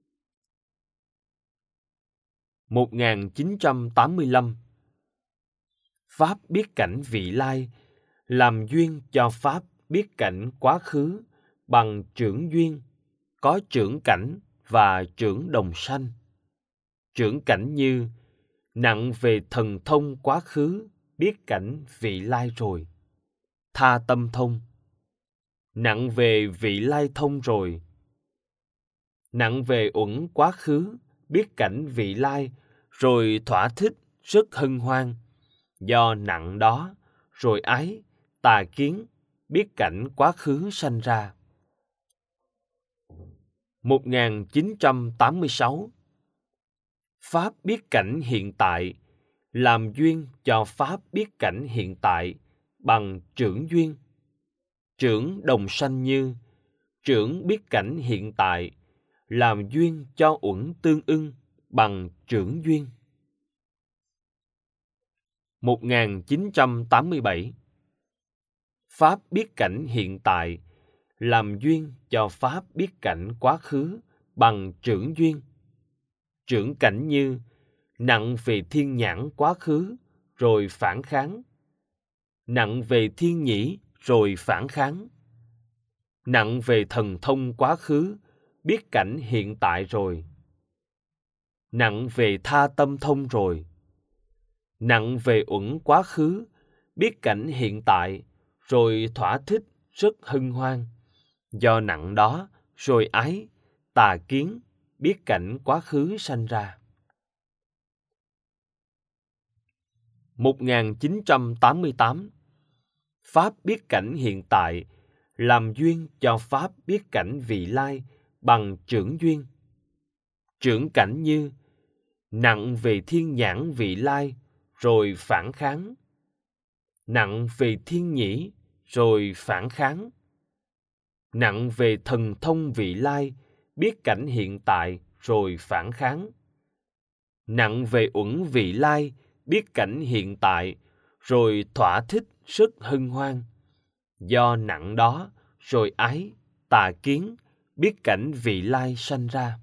một nghìn chín trăm tám mươi lăm. Pháp biết cảnh vị lai, làm duyên cho Pháp biết cảnh quá khứ bằng trưởng duyên, có trưởng cảnh và trưởng đồng sanh. Trưởng cảnh như nặng về thần thông quá khứ, biết cảnh vị lai rồi. Tha tâm thông, nặng về vị lai thông rồi. Nặng về uẩn quá khứ, biết cảnh vị lai rồi thỏa thích rất hân hoan. Do nặng đó rồi ái, tà kiến, biết cảnh quá khứ sanh ra. một nghìn chín trăm tám mươi sáu. Pháp biết cảnh hiện tại, làm duyên cho Pháp biết cảnh hiện tại bằng trưởng duyên. Trưởng đồng sanh như trưởng biết cảnh hiện tại, làm duyên cho uẩn tương ưng bằng trưởng duyên. một nghìn chín trăm tám mươi bảy. Pháp biết cảnh hiện tại, làm duyên cho Pháp biết cảnh quá khứ bằng trưởng duyên. Trưởng cảnh như nặng về thiên nhãn quá khứ rồi phản kháng. Nặng về thiên nhĩ rồi phản kháng. Nặng về thần thông quá khứ, biết cảnh hiện tại rồi. Nặng về tha tâm thông rồi. Nặng về uẩn quá khứ, biết cảnh hiện tại rồi thỏa thích rất hân hoan. Do nặng đó rồi ái, tà kiến, biết cảnh quá khứ sanh ra. một nghìn chín trăm tám mươi tám. Pháp biết cảnh hiện tại, làm duyên cho Pháp biết cảnh vị lai bằng trưởng duyên. Trưởng cảnh như nặng về thiên nhãn vị lai rồi phản kháng. Nặng về thiên nhĩ rồi phản kháng. Nặng về thần thông vị lai, biết cảnh hiện tại rồi phản kháng. Nặng về uẩn vị lai, biết cảnh hiện tại rồi thỏa thích rất hân hoan. Do nặng đó rồi ái, tà kiến, biết cảnh vị lai sanh ra.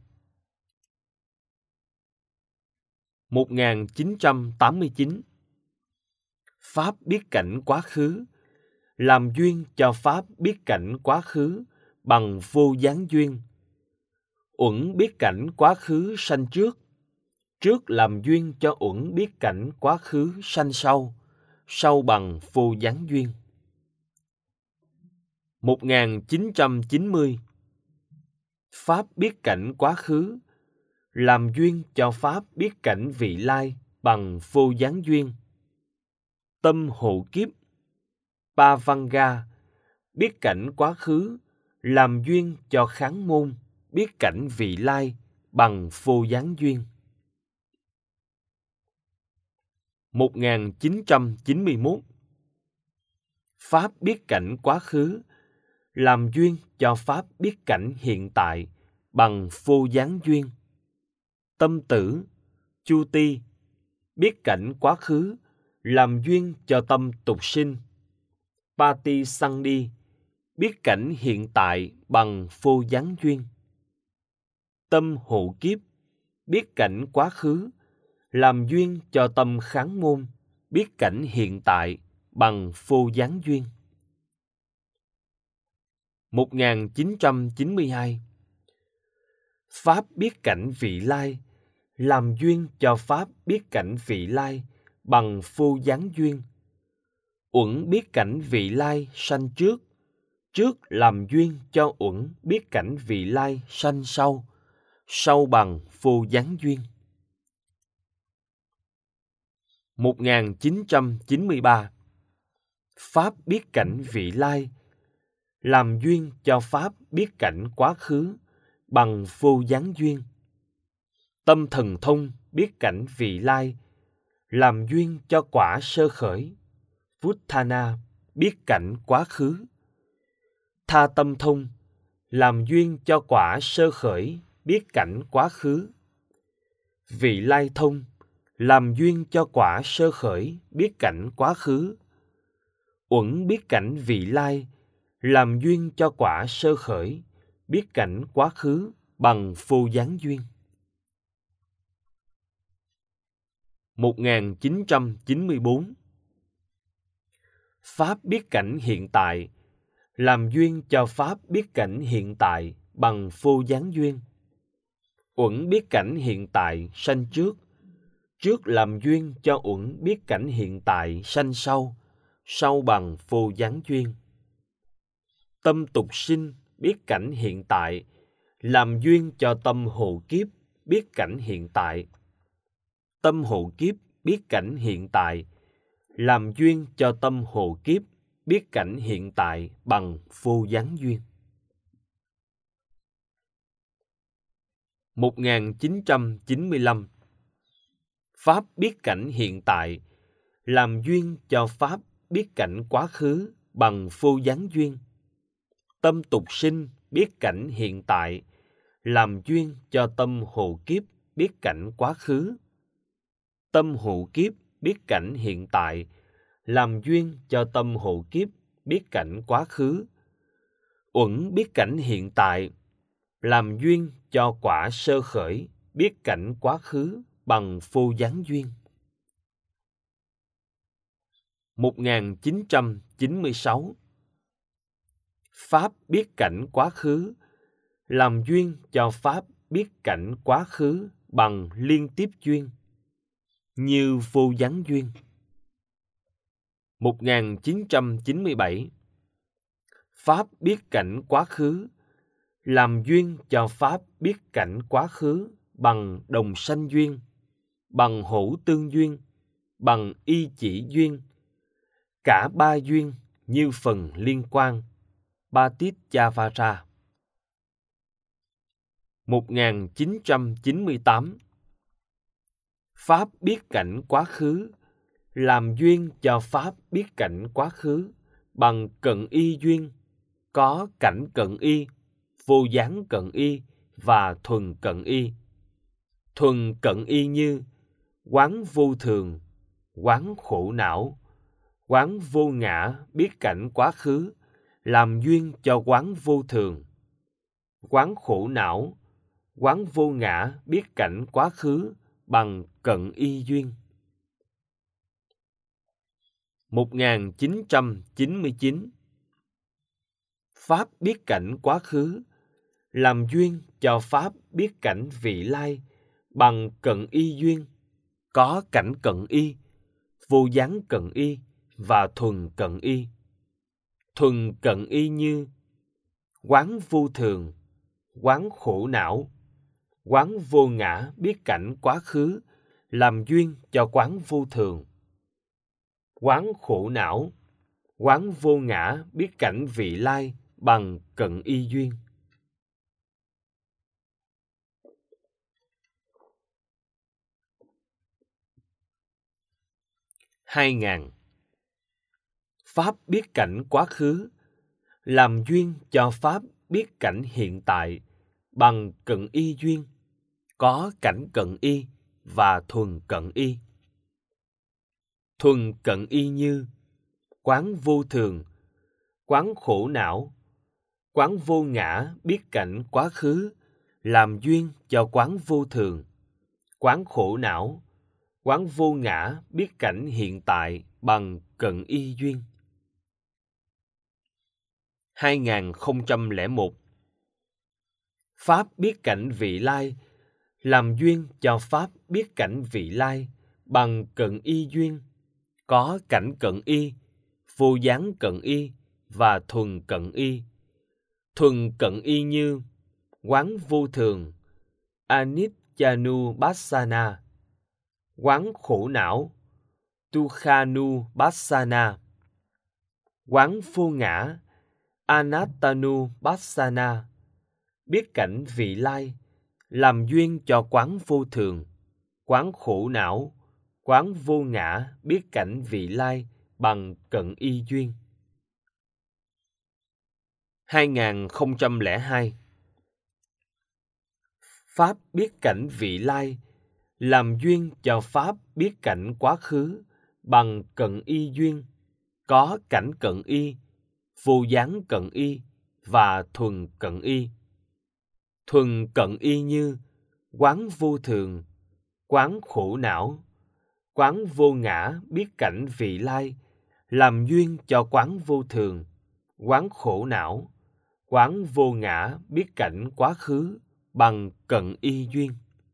một nghìn chín trăm tám mươi chín. Pháp biết cảnh quá khứ, làm duyên cho Pháp biết cảnh quá khứ bằng vô gián duyên. Uẩn biết cảnh quá khứ sanh trước, trước làm duyên cho uẩn biết cảnh quá khứ sanh sau, sau bằng vô gián duyên. một nghìn chín trăm chín mươi. Pháp biết cảnh quá khứ, làm duyên cho Pháp biết cảnh vị lai bằng vô gián duyên. Tâm hộ kiếp, Pavanga, biết cảnh quá khứ, làm duyên cho kháng môn, biết cảnh vị lai bằng vô gián duyên. một nghìn chín trăm chín mươi mốt. Pháp biết cảnh quá khứ, làm duyên cho Pháp biết cảnh hiện tại bằng vô gián duyên. Tâm tử, Chu Ti, biết cảnh quá khứ, làm duyên cho tâm tục sinh. Pati Sangdi, biết cảnh hiện tại bằng vô gián duyên. Tâm hộ kiếp, biết cảnh quá khứ, làm duyên cho tâm kháng môn, biết cảnh hiện tại bằng phô gián duyên. một nghìn chín trăm chín mươi hai. Pháp biết cảnh vị lai, làm duyên cho Pháp biết cảnh vị lai bằng phô gián duyên. Uẩn biết cảnh vị lai sanh trước, trước làm duyên cho uẩn biết cảnh vị lai sanh sau, sau bằng phô gián duyên. một nghìn chín trăm chín mươi ba. Pháp biết cảnh vị lai, làm duyên cho Pháp biết cảnh quá khứ bằng phô gián duyên. Tâm thần thông biết cảnh vị lai, làm duyên cho quả sơ khởi. Vuttana biết cảnh quá khứ. Tha tâm thông làm duyên cho quả sơ khởi biết cảnh quá khứ. Vị lai thông làm duyên cho quả sơ khởi biết cảnh quá khứ. Uẩn biết cảnh vị lai làm duyên cho quả sơ khởi biết cảnh quá khứ bằng phô gián duyên. một nghìn chín trăm chín mươi bốn. Pháp biết cảnh hiện tại, làm duyên cho Pháp biết cảnh hiện tại bằng phô gián duyên. Uẩn biết cảnh hiện tại sanh trước, trước làm duyên cho uẩn biết cảnh hiện tại sanh sau, sau bằng phô gián duyên. Tâm tục sinh biết cảnh hiện tại, làm duyên cho tâm hộ kiếp biết cảnh hiện tại. Tâm hộ kiếp biết cảnh hiện tại, làm duyên cho tâm hộ kiếp biết cảnh hiện tại bằng phô gián duyên. một nghìn chín trăm chín mươi lăm. Pháp biết cảnh hiện tại, làm duyên cho Pháp biết cảnh quá khứ bằng phô gián duyên. Tâm tục sinh biết cảnh hiện tại, làm duyên cho tâm hộ kiếp biết cảnh quá khứ. Tâm hộ kiếp biết cảnh hiện tại, làm duyên cho tâm hộ kiếp biết cảnh quá khứ. Uẩn biết cảnh hiện tại, làm duyên cho quả sơ khởi biết cảnh quá khứ bằng phô gián duyên. một nghìn chín trăm chín mươi sáu. Pháp biết cảnh quá khứ, làm duyên cho Pháp biết cảnh quá khứ bằng liên tiếp duyên, như phô gián duyên. một nghìn chín trăm chín mươi bảy. Pháp biết cảnh quá khứ, làm duyên cho Pháp biết cảnh quá khứ bằng đồng sanh duyên, bằng hữu tương duyên, bằng y chỉ duyên. Cả ba duyên như phần liên quan. Patitjavara. một nghìn chín trăm chín mươi tám. Pháp biết cảnh quá khứ, làm duyên cho Pháp biết cảnh quá khứ bằng cận y duyên, có cảnh cận y, vô gián cận y và thuần cận y. Thuần cận y như quán vô thường, quán khổ não, quán vô ngã biết cảnh quá khứ, làm duyên cho quán vô thường. Quán khổ não, quán vô ngã biết cảnh quá khứ bằng cận y duyên. một nghìn chín trăm chín mươi chín. Pháp biết cảnh quá khứ, làm duyên cho Pháp biết cảnh vị lai bằng cận y duyên, có cảnh cận y, vô gián cận y và thuần cận y. Thuần cận y như quán vô thường, quán khổ não, quán vô ngã biết cảnh quá khứ, làm duyên cho quán vô thường. Quán khổ não, quán vô ngã biết cảnh vị lai bằng cận y duyên. hai nghìn. Pháp biết cảnh quá khứ, làm duyên cho Pháp biết cảnh hiện tại bằng cận y duyên, có cảnh cận y và thuần cận y. Thuần cận y như quán vô thường, quán khổ não, quán vô ngã biết cảnh quá khứ, làm duyên cho quán vô thường. quán khổ não, quán vô ngã biết cảnh hiện tại bằng cận y duyên. hai nghìn không trăm lẻ một. Pháp biết cảnh vị lai, làm duyên cho Pháp biết cảnh vị lai bằng cận y duyên, có cảnh cận y, vô gián cận y và thuần cận y. Thuần cận y như quán vô thường, Aniccanupassana, quán khổ não, Dukkhanupassana, quán vô ngã, Anattanupassana, biết cảnh vị lai, làm duyên cho quán vô thường, quán khổ não, quán vô ngã biết cảnh vị lai bằng cận y duyên. hai nghìn không trăm lẻ hai. Pháp biết cảnh vị lai, làm duyên cho Pháp biết cảnh quá khứ bằng cận y duyên, có cảnh cận y, vô gián cận y và thuần cận y. Thuần cận y như quán vô thường, quán khổ não, quán vô ngã biết cảnh vị lai, làm duyên cho quán vô thường, quán khổ não, quán vô ngã biết cảnh quá khứ bằng cận y duyên.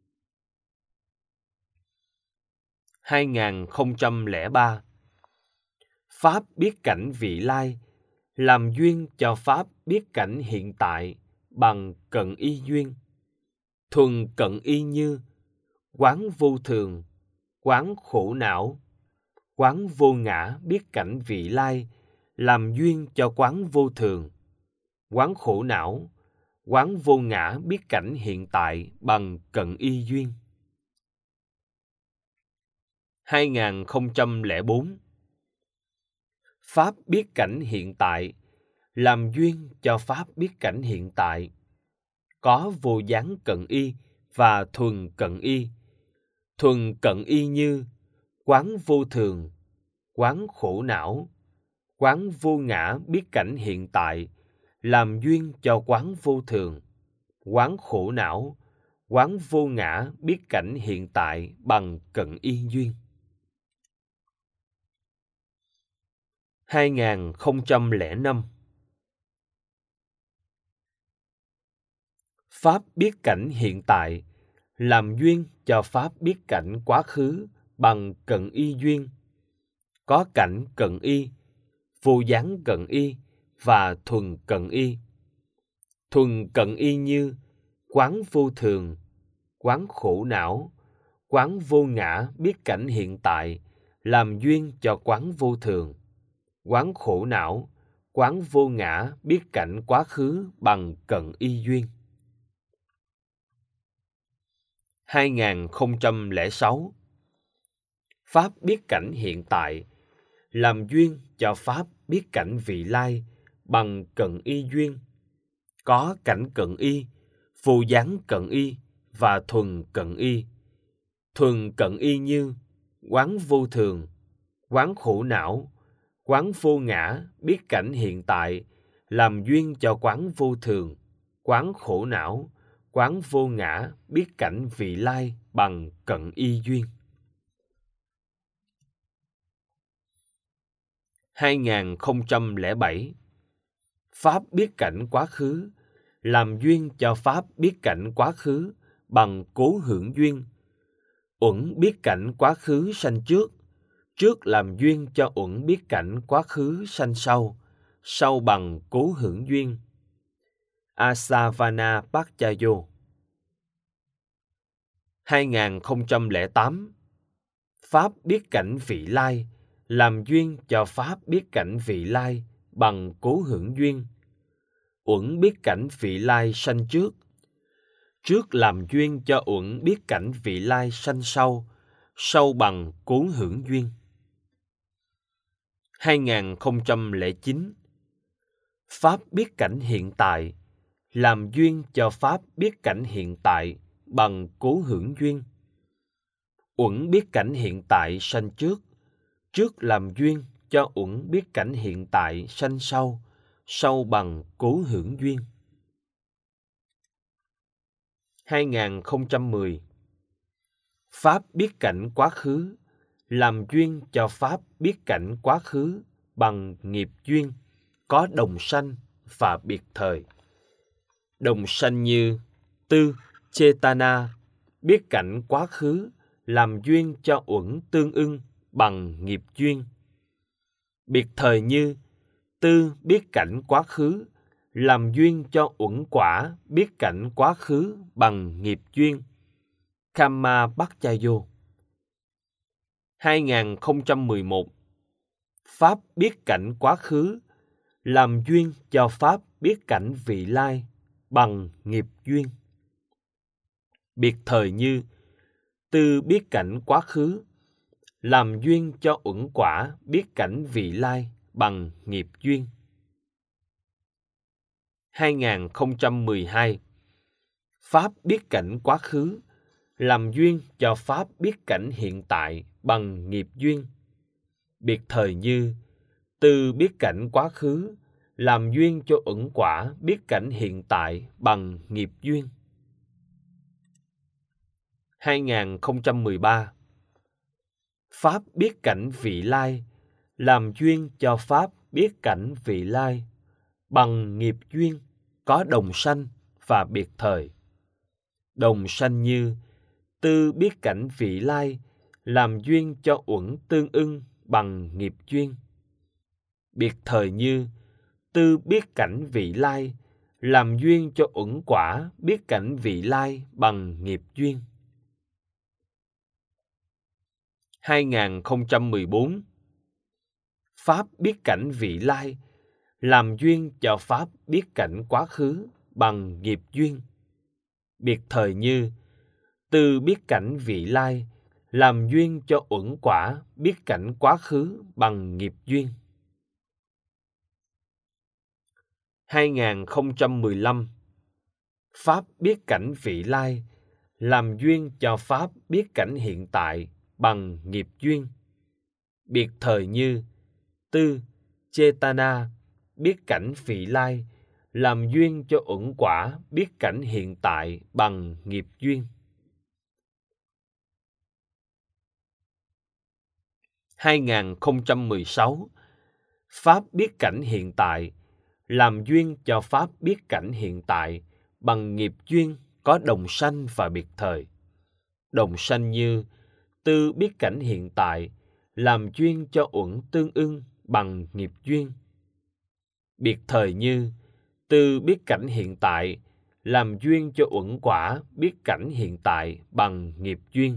hai nghìn không trăm lẻ ba. Pháp biết cảnh vị lai, làm duyên cho Pháp biết cảnh hiện tại bằng cận y duyên. Thuần cận y như quán vô thường, quán khổ não, quán vô ngã biết cảnh vị lai, làm duyên cho quán vô thường, quán khổ não, quán vô ngã biết cảnh hiện tại bằng cận y duyên. hai nghìn không trăm lẻ bốn. Pháp biết cảnh hiện tại, làm duyên cho Pháp biết cảnh hiện tại, có vô gián cận y và thuần cận y. Thuần cận y như quán vô thường, quán khổ não, quán vô ngã biết cảnh hiện tại, làm duyên cho quán vô thường, quán khổ não, quán vô ngã biết cảnh hiện tại bằng cận y duyên. hai nghìn không trăm lẻ năm. Pháp biết cảnh hiện tại, làm duyên cho Pháp biết cảnh quá khứ bằng cận y duyên, có cảnh cận y, vô gián cận y và thuần cận y. Thuần cận y như quán vô thường, quán khổ não, quán vô ngã biết cảnh hiện tại, làm duyên cho quán vô thường, quán khổ não, quán vô ngã biết cảnh quá khứ bằng cận y duyên. hai nghìn không trăm lẻ sáu. Pháp biết cảnh hiện tại, làm duyên cho Pháp biết cảnh vị lai bằng cận y duyên, có cảnh cận y, vô gián cận y và thuần cận y. Thuần cận y như quán vô thường, quán khổ não, quán vô ngã biết cảnh hiện tại, làm duyên cho quán vô thường, quán khổ não, quán vô ngã biết cảnh vị lai bằng cận y duyên. hai nghìn không trăm lẻ bảy. Pháp biết cảnh quá khứ, làm duyên cho Pháp biết cảnh quá khứ bằng cố hưởng duyên. Uẩn biết cảnh quá khứ sanh trước, trước làm duyên cho uẩn biết cảnh quá khứ sanh sau, sau bằng cố hưởng duyên. Asavanapaccaya. hai nghìn không trăm lẻ tám. Pháp biết cảnh vị lai, làm duyên cho Pháp biết cảnh vị lai bằng cố hưởng duyên. Uẩn biết cảnh vị lai sanh trước, trước làm duyên cho uẩn biết cảnh vị lai sanh sau, sau bằng cố hưởng duyên. hai nghìn không trăm lẻ chín. Pháp biết cảnh hiện tại, làm duyên cho Pháp biết cảnh hiện tại bằng cố hưởng duyên. Uẩn biết cảnh hiện tại sanh trước, trước làm duyên cho uẩn biết cảnh hiện tại sanh sau, sau bằng cố hưởng duyên. hai nghìn không trăm mười. Pháp biết cảnh quá khứ, làm duyên cho Pháp biết cảnh quá khứ bằng nghiệp duyên, có đồng sanh và biệt thời. Đồng sanh như tư, Chetana, biết cảnh quá khứ, làm duyên cho uẩn tương ưng bằng nghiệp duyên. Biệt thời như tư, biết cảnh quá khứ, làm duyên cho uẩn quả, biết cảnh quá khứ bằng nghiệp duyên. Kamma Bhakyayo. hai nghìn không trăm mười một. Pháp biết cảnh quá khứ, làm duyên cho Pháp biết cảnh vị lai bằng nghiệp duyên. Biệt thời như tư biết cảnh quá khứ, làm duyên cho uẩn quả biết cảnh vị lai bằng nghiệp duyên. hai nghìn không trăm mười hai. Pháp biết cảnh quá khứ, làm duyên cho Pháp biết cảnh hiện tại bằng nghiệp duyên. Biệt thời như tư biết cảnh quá khứ, làm duyên cho uẩn quả biết cảnh hiện tại bằng nghiệp duyên. hai nghìn không trăm mười ba. Pháp biết cảnh vị lai, làm duyên cho Pháp biết cảnh vị lai bằng nghiệp duyên, có đồng sanh và biệt thời. Đồng sanh như tư biết cảnh vị lai, làm duyên cho uẩn tương ưng bằng nghiệp duyên. Biệt thời như tư biết cảnh vị lai, làm duyên cho uẩn quả biết cảnh vị lai bằng nghiệp duyên. hai nghìn không trăm mười bốn. Pháp biết cảnh vị lai, làm duyên cho Pháp biết cảnh quá khứ bằng nghiệp duyên. Biệt thời như tư biết cảnh vị lai, làm duyên cho uẩn quả biết cảnh quá khứ bằng nghiệp duyên. hai nghìn không trăm mười lăm. Pháp biết cảnh vị lai, làm duyên cho Pháp biết cảnh hiện tại bằng nghiệp duyên. Biệt thời như tư, Chetana, biết cảnh vị lai, làm duyên cho uẩn quả biết cảnh hiện tại bằng nghiệp duyên. hai nghìn không trăm mười sáu. Pháp biết cảnh hiện tại, làm duyên cho Pháp biết cảnh hiện tại bằng nghiệp duyên, có đồng sanh và biệt thời. Đồng sanh như tư biết cảnh hiện tại, làm duyên cho uẩn tương ưng bằng nghiệp duyên. Biệt thời như tư biết cảnh hiện tại, làm duyên cho uẩn quả biết cảnh hiện tại bằng nghiệp duyên.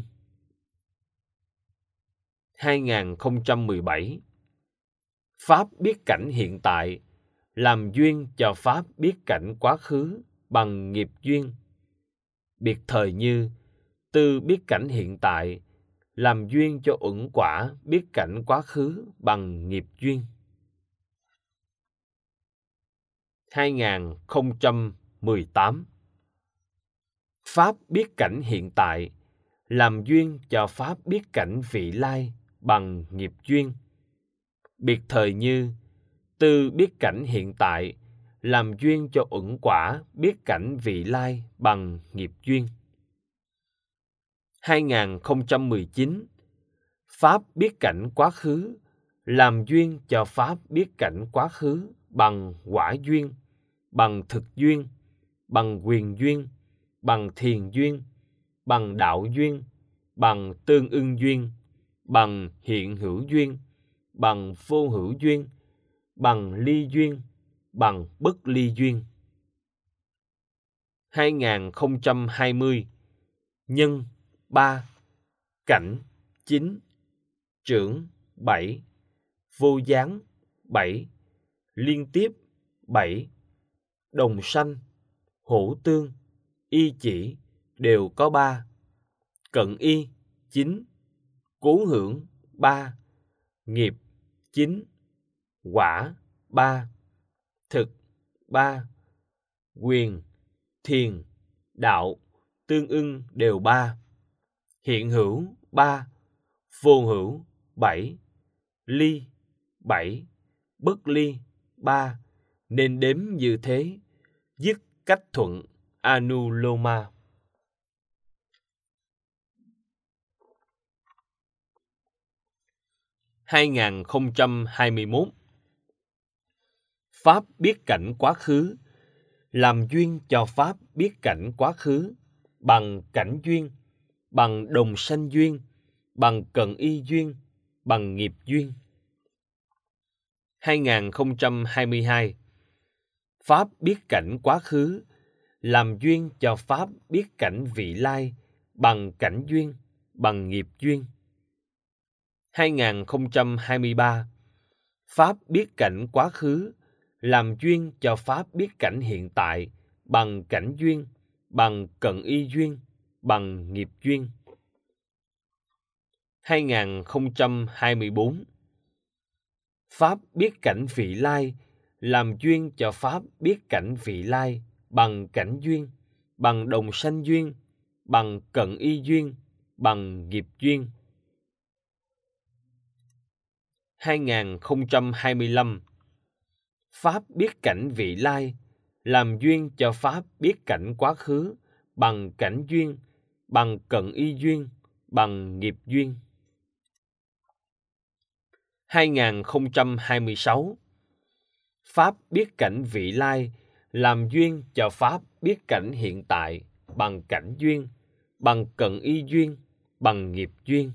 hai nghìn không trăm mười bảy. Pháp biết cảnh hiện tại, làm duyên cho Pháp biết cảnh quá khứ bằng nghiệp duyên. Biệt thời như tư biết cảnh hiện tại, làm duyên cho uẩn quả biết cảnh quá khứ bằng nghiệp duyên. hai nghìn không trăm mười tám. Pháp biết cảnh hiện tại, làm duyên cho Pháp biết cảnh vị lai bằng nghiệp duyên. Biệt thời như tư biết cảnh hiện tại, làm duyên cho uẩn quả biết cảnh vị lai bằng nghiệp duyên. hai nghìn không trăm mười chín. Pháp biết cảnh quá khứ, làm duyên cho Pháp biết cảnh quá khứ bằng quả duyên, bằng thực duyên, bằng quyền duyên, bằng thiền duyên, bằng đạo duyên, bằng tương ưng duyên, bằng hiện hữu duyên, bằng vô hữu duyên, bằng ly duyên, bằng bất ly duyên. hai nghìn không trăm hai mươi. Nhân ba, cảnh chín, trưởng bảy, vô gián bảy, liên tiếp bảy, đồng sanh, hữu tương, y chỉ đều có ba, cận y chín, cố hưởng ba, nghiệp chín, quả ba, thực ba, quyền, thiền, đạo, tương ưng đều ba, hiện hữu ba, vô hữu bảy, ly bảy, bất ly ba, nên đếm như thế, dứt cách thuận Anuloma. hai nghìn không trăm hai mươi mốt. Pháp biết cảnh quá khứ, làm duyên cho Pháp biết cảnh quá khứ, bằng cảnh duyên, bằng đồng sanh duyên, bằng cận y duyên, bằng nghiệp duyên. hai nghìn không trăm hai mươi hai. Pháp biết cảnh quá khứ, làm duyên cho Pháp biết cảnh vị lai, bằng cảnh duyên, bằng nghiệp duyên. hai nghìn không trăm hai mươi ba. Pháp biết cảnh quá khứ, làm duyên cho Pháp biết cảnh hiện tại, bằng cảnh duyên, bằng cận y duyên, bằng nghiệp duyên. hai nghìn không trăm hai mươi bốn. Pháp biết cảnh vị lai, làm duyên cho Pháp biết cảnh vị lai, bằng cảnh duyên, bằng đồng sanh duyên, bằng cận y duyên, bằng nghiệp duyên. hai nghìn không trăm hai mươi lăm. Pháp biết cảnh vị lai, làm duyên cho Pháp biết cảnh quá khứ, bằng cảnh duyên, bằng cận y duyên, bằng nghiệp duyên. hai nghìn không trăm hai mươi sáu. Pháp biết cảnh vị lai, làm duyên cho Pháp biết cảnh hiện tại, bằng cảnh duyên, bằng cận y duyên, bằng nghiệp duyên.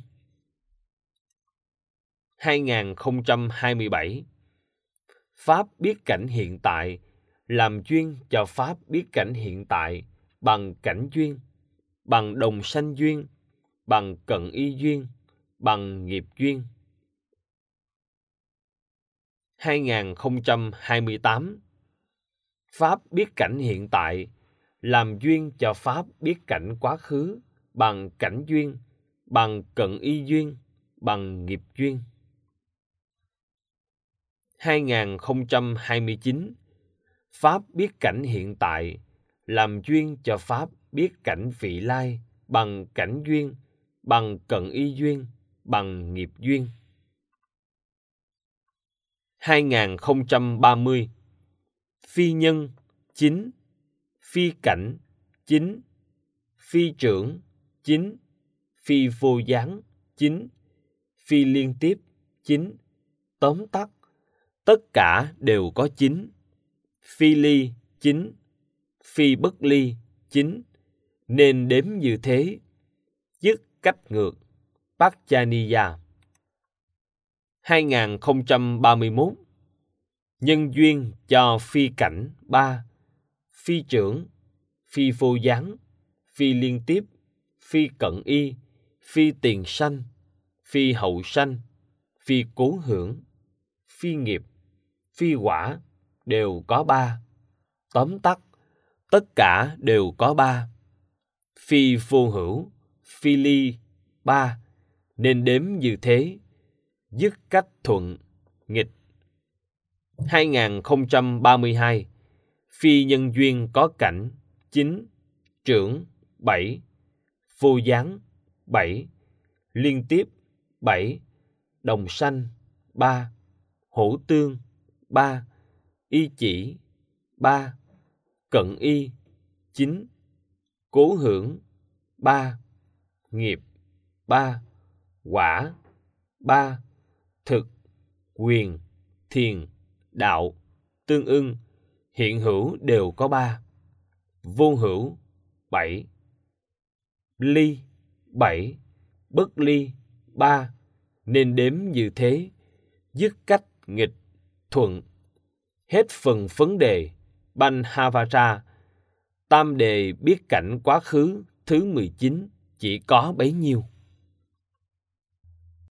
hai nghìn không trăm hai mươi bảy. Pháp biết cảnh hiện tại, làm duyên cho Pháp biết cảnh hiện tại, bằng cảnh duyên, bằng đồng sanh duyên, bằng cận y duyên, bằng nghiệp duyên. hai nghìn không trăm hai mươi tám. Pháp biết cảnh hiện tại, làm duyên cho Pháp biết cảnh quá khứ, bằng cảnh duyên, bằng cận y duyên, bằng nghiệp duyên. hai nghìn không trăm hai mươi chín. Pháp biết cảnh hiện tại, làm duyên cho Pháp biết cảnh vị lai, bằng cảnh duyên, bằng cận y duyên, bằng nghiệp duyên. hai nghìn không trăm ba mươi. Phi nhân chín, phi cảnh chín, phi trưởng chín, phi vô gián chín, phi liên tiếp chín. Tóm tắt, tất cả đều có chín. Phi ly chín, phi bất ly chín, nên đếm như thế. Dứt cách ngược, Paccaniya. hai nghìn không trăm ba mươi mốt. Nhân duyên cho phi cảnh ba, phi trưởng, phi vô gián, phi liên tiếp, phi cận y, phi tiền sanh, phi hậu sanh, phi cố hưởng, phi nghiệp, phi quả, đều có ba. Tóm tắt, tất cả đều có ba. Phi vô hữu, phi ly, ba, nên đếm như thế. Dứt cách thuận, nghịch. hai nghìn không trăm ba mươi hai. Phi nhân duyên có cảnh chín, trưởng bảy, vô gián bảy, liên tiếp bảy, đồng sanh ba, hữu tương ba, y chỉ ba, cận y chín, cố hưởng ba, nghiệp ba, quả ba, thực, quyền, thiền, đạo, tương ưng, hiện hữu đều có ba. Vô hữu bảy, ly bảy, bất ly ba, nên đếm như thế. Dứt cách nghịch thuận. Hết phần vấn đề Banhavara. Tam đề biết cảnh quá khứ thứ mười chín chỉ có bấy nhiêu.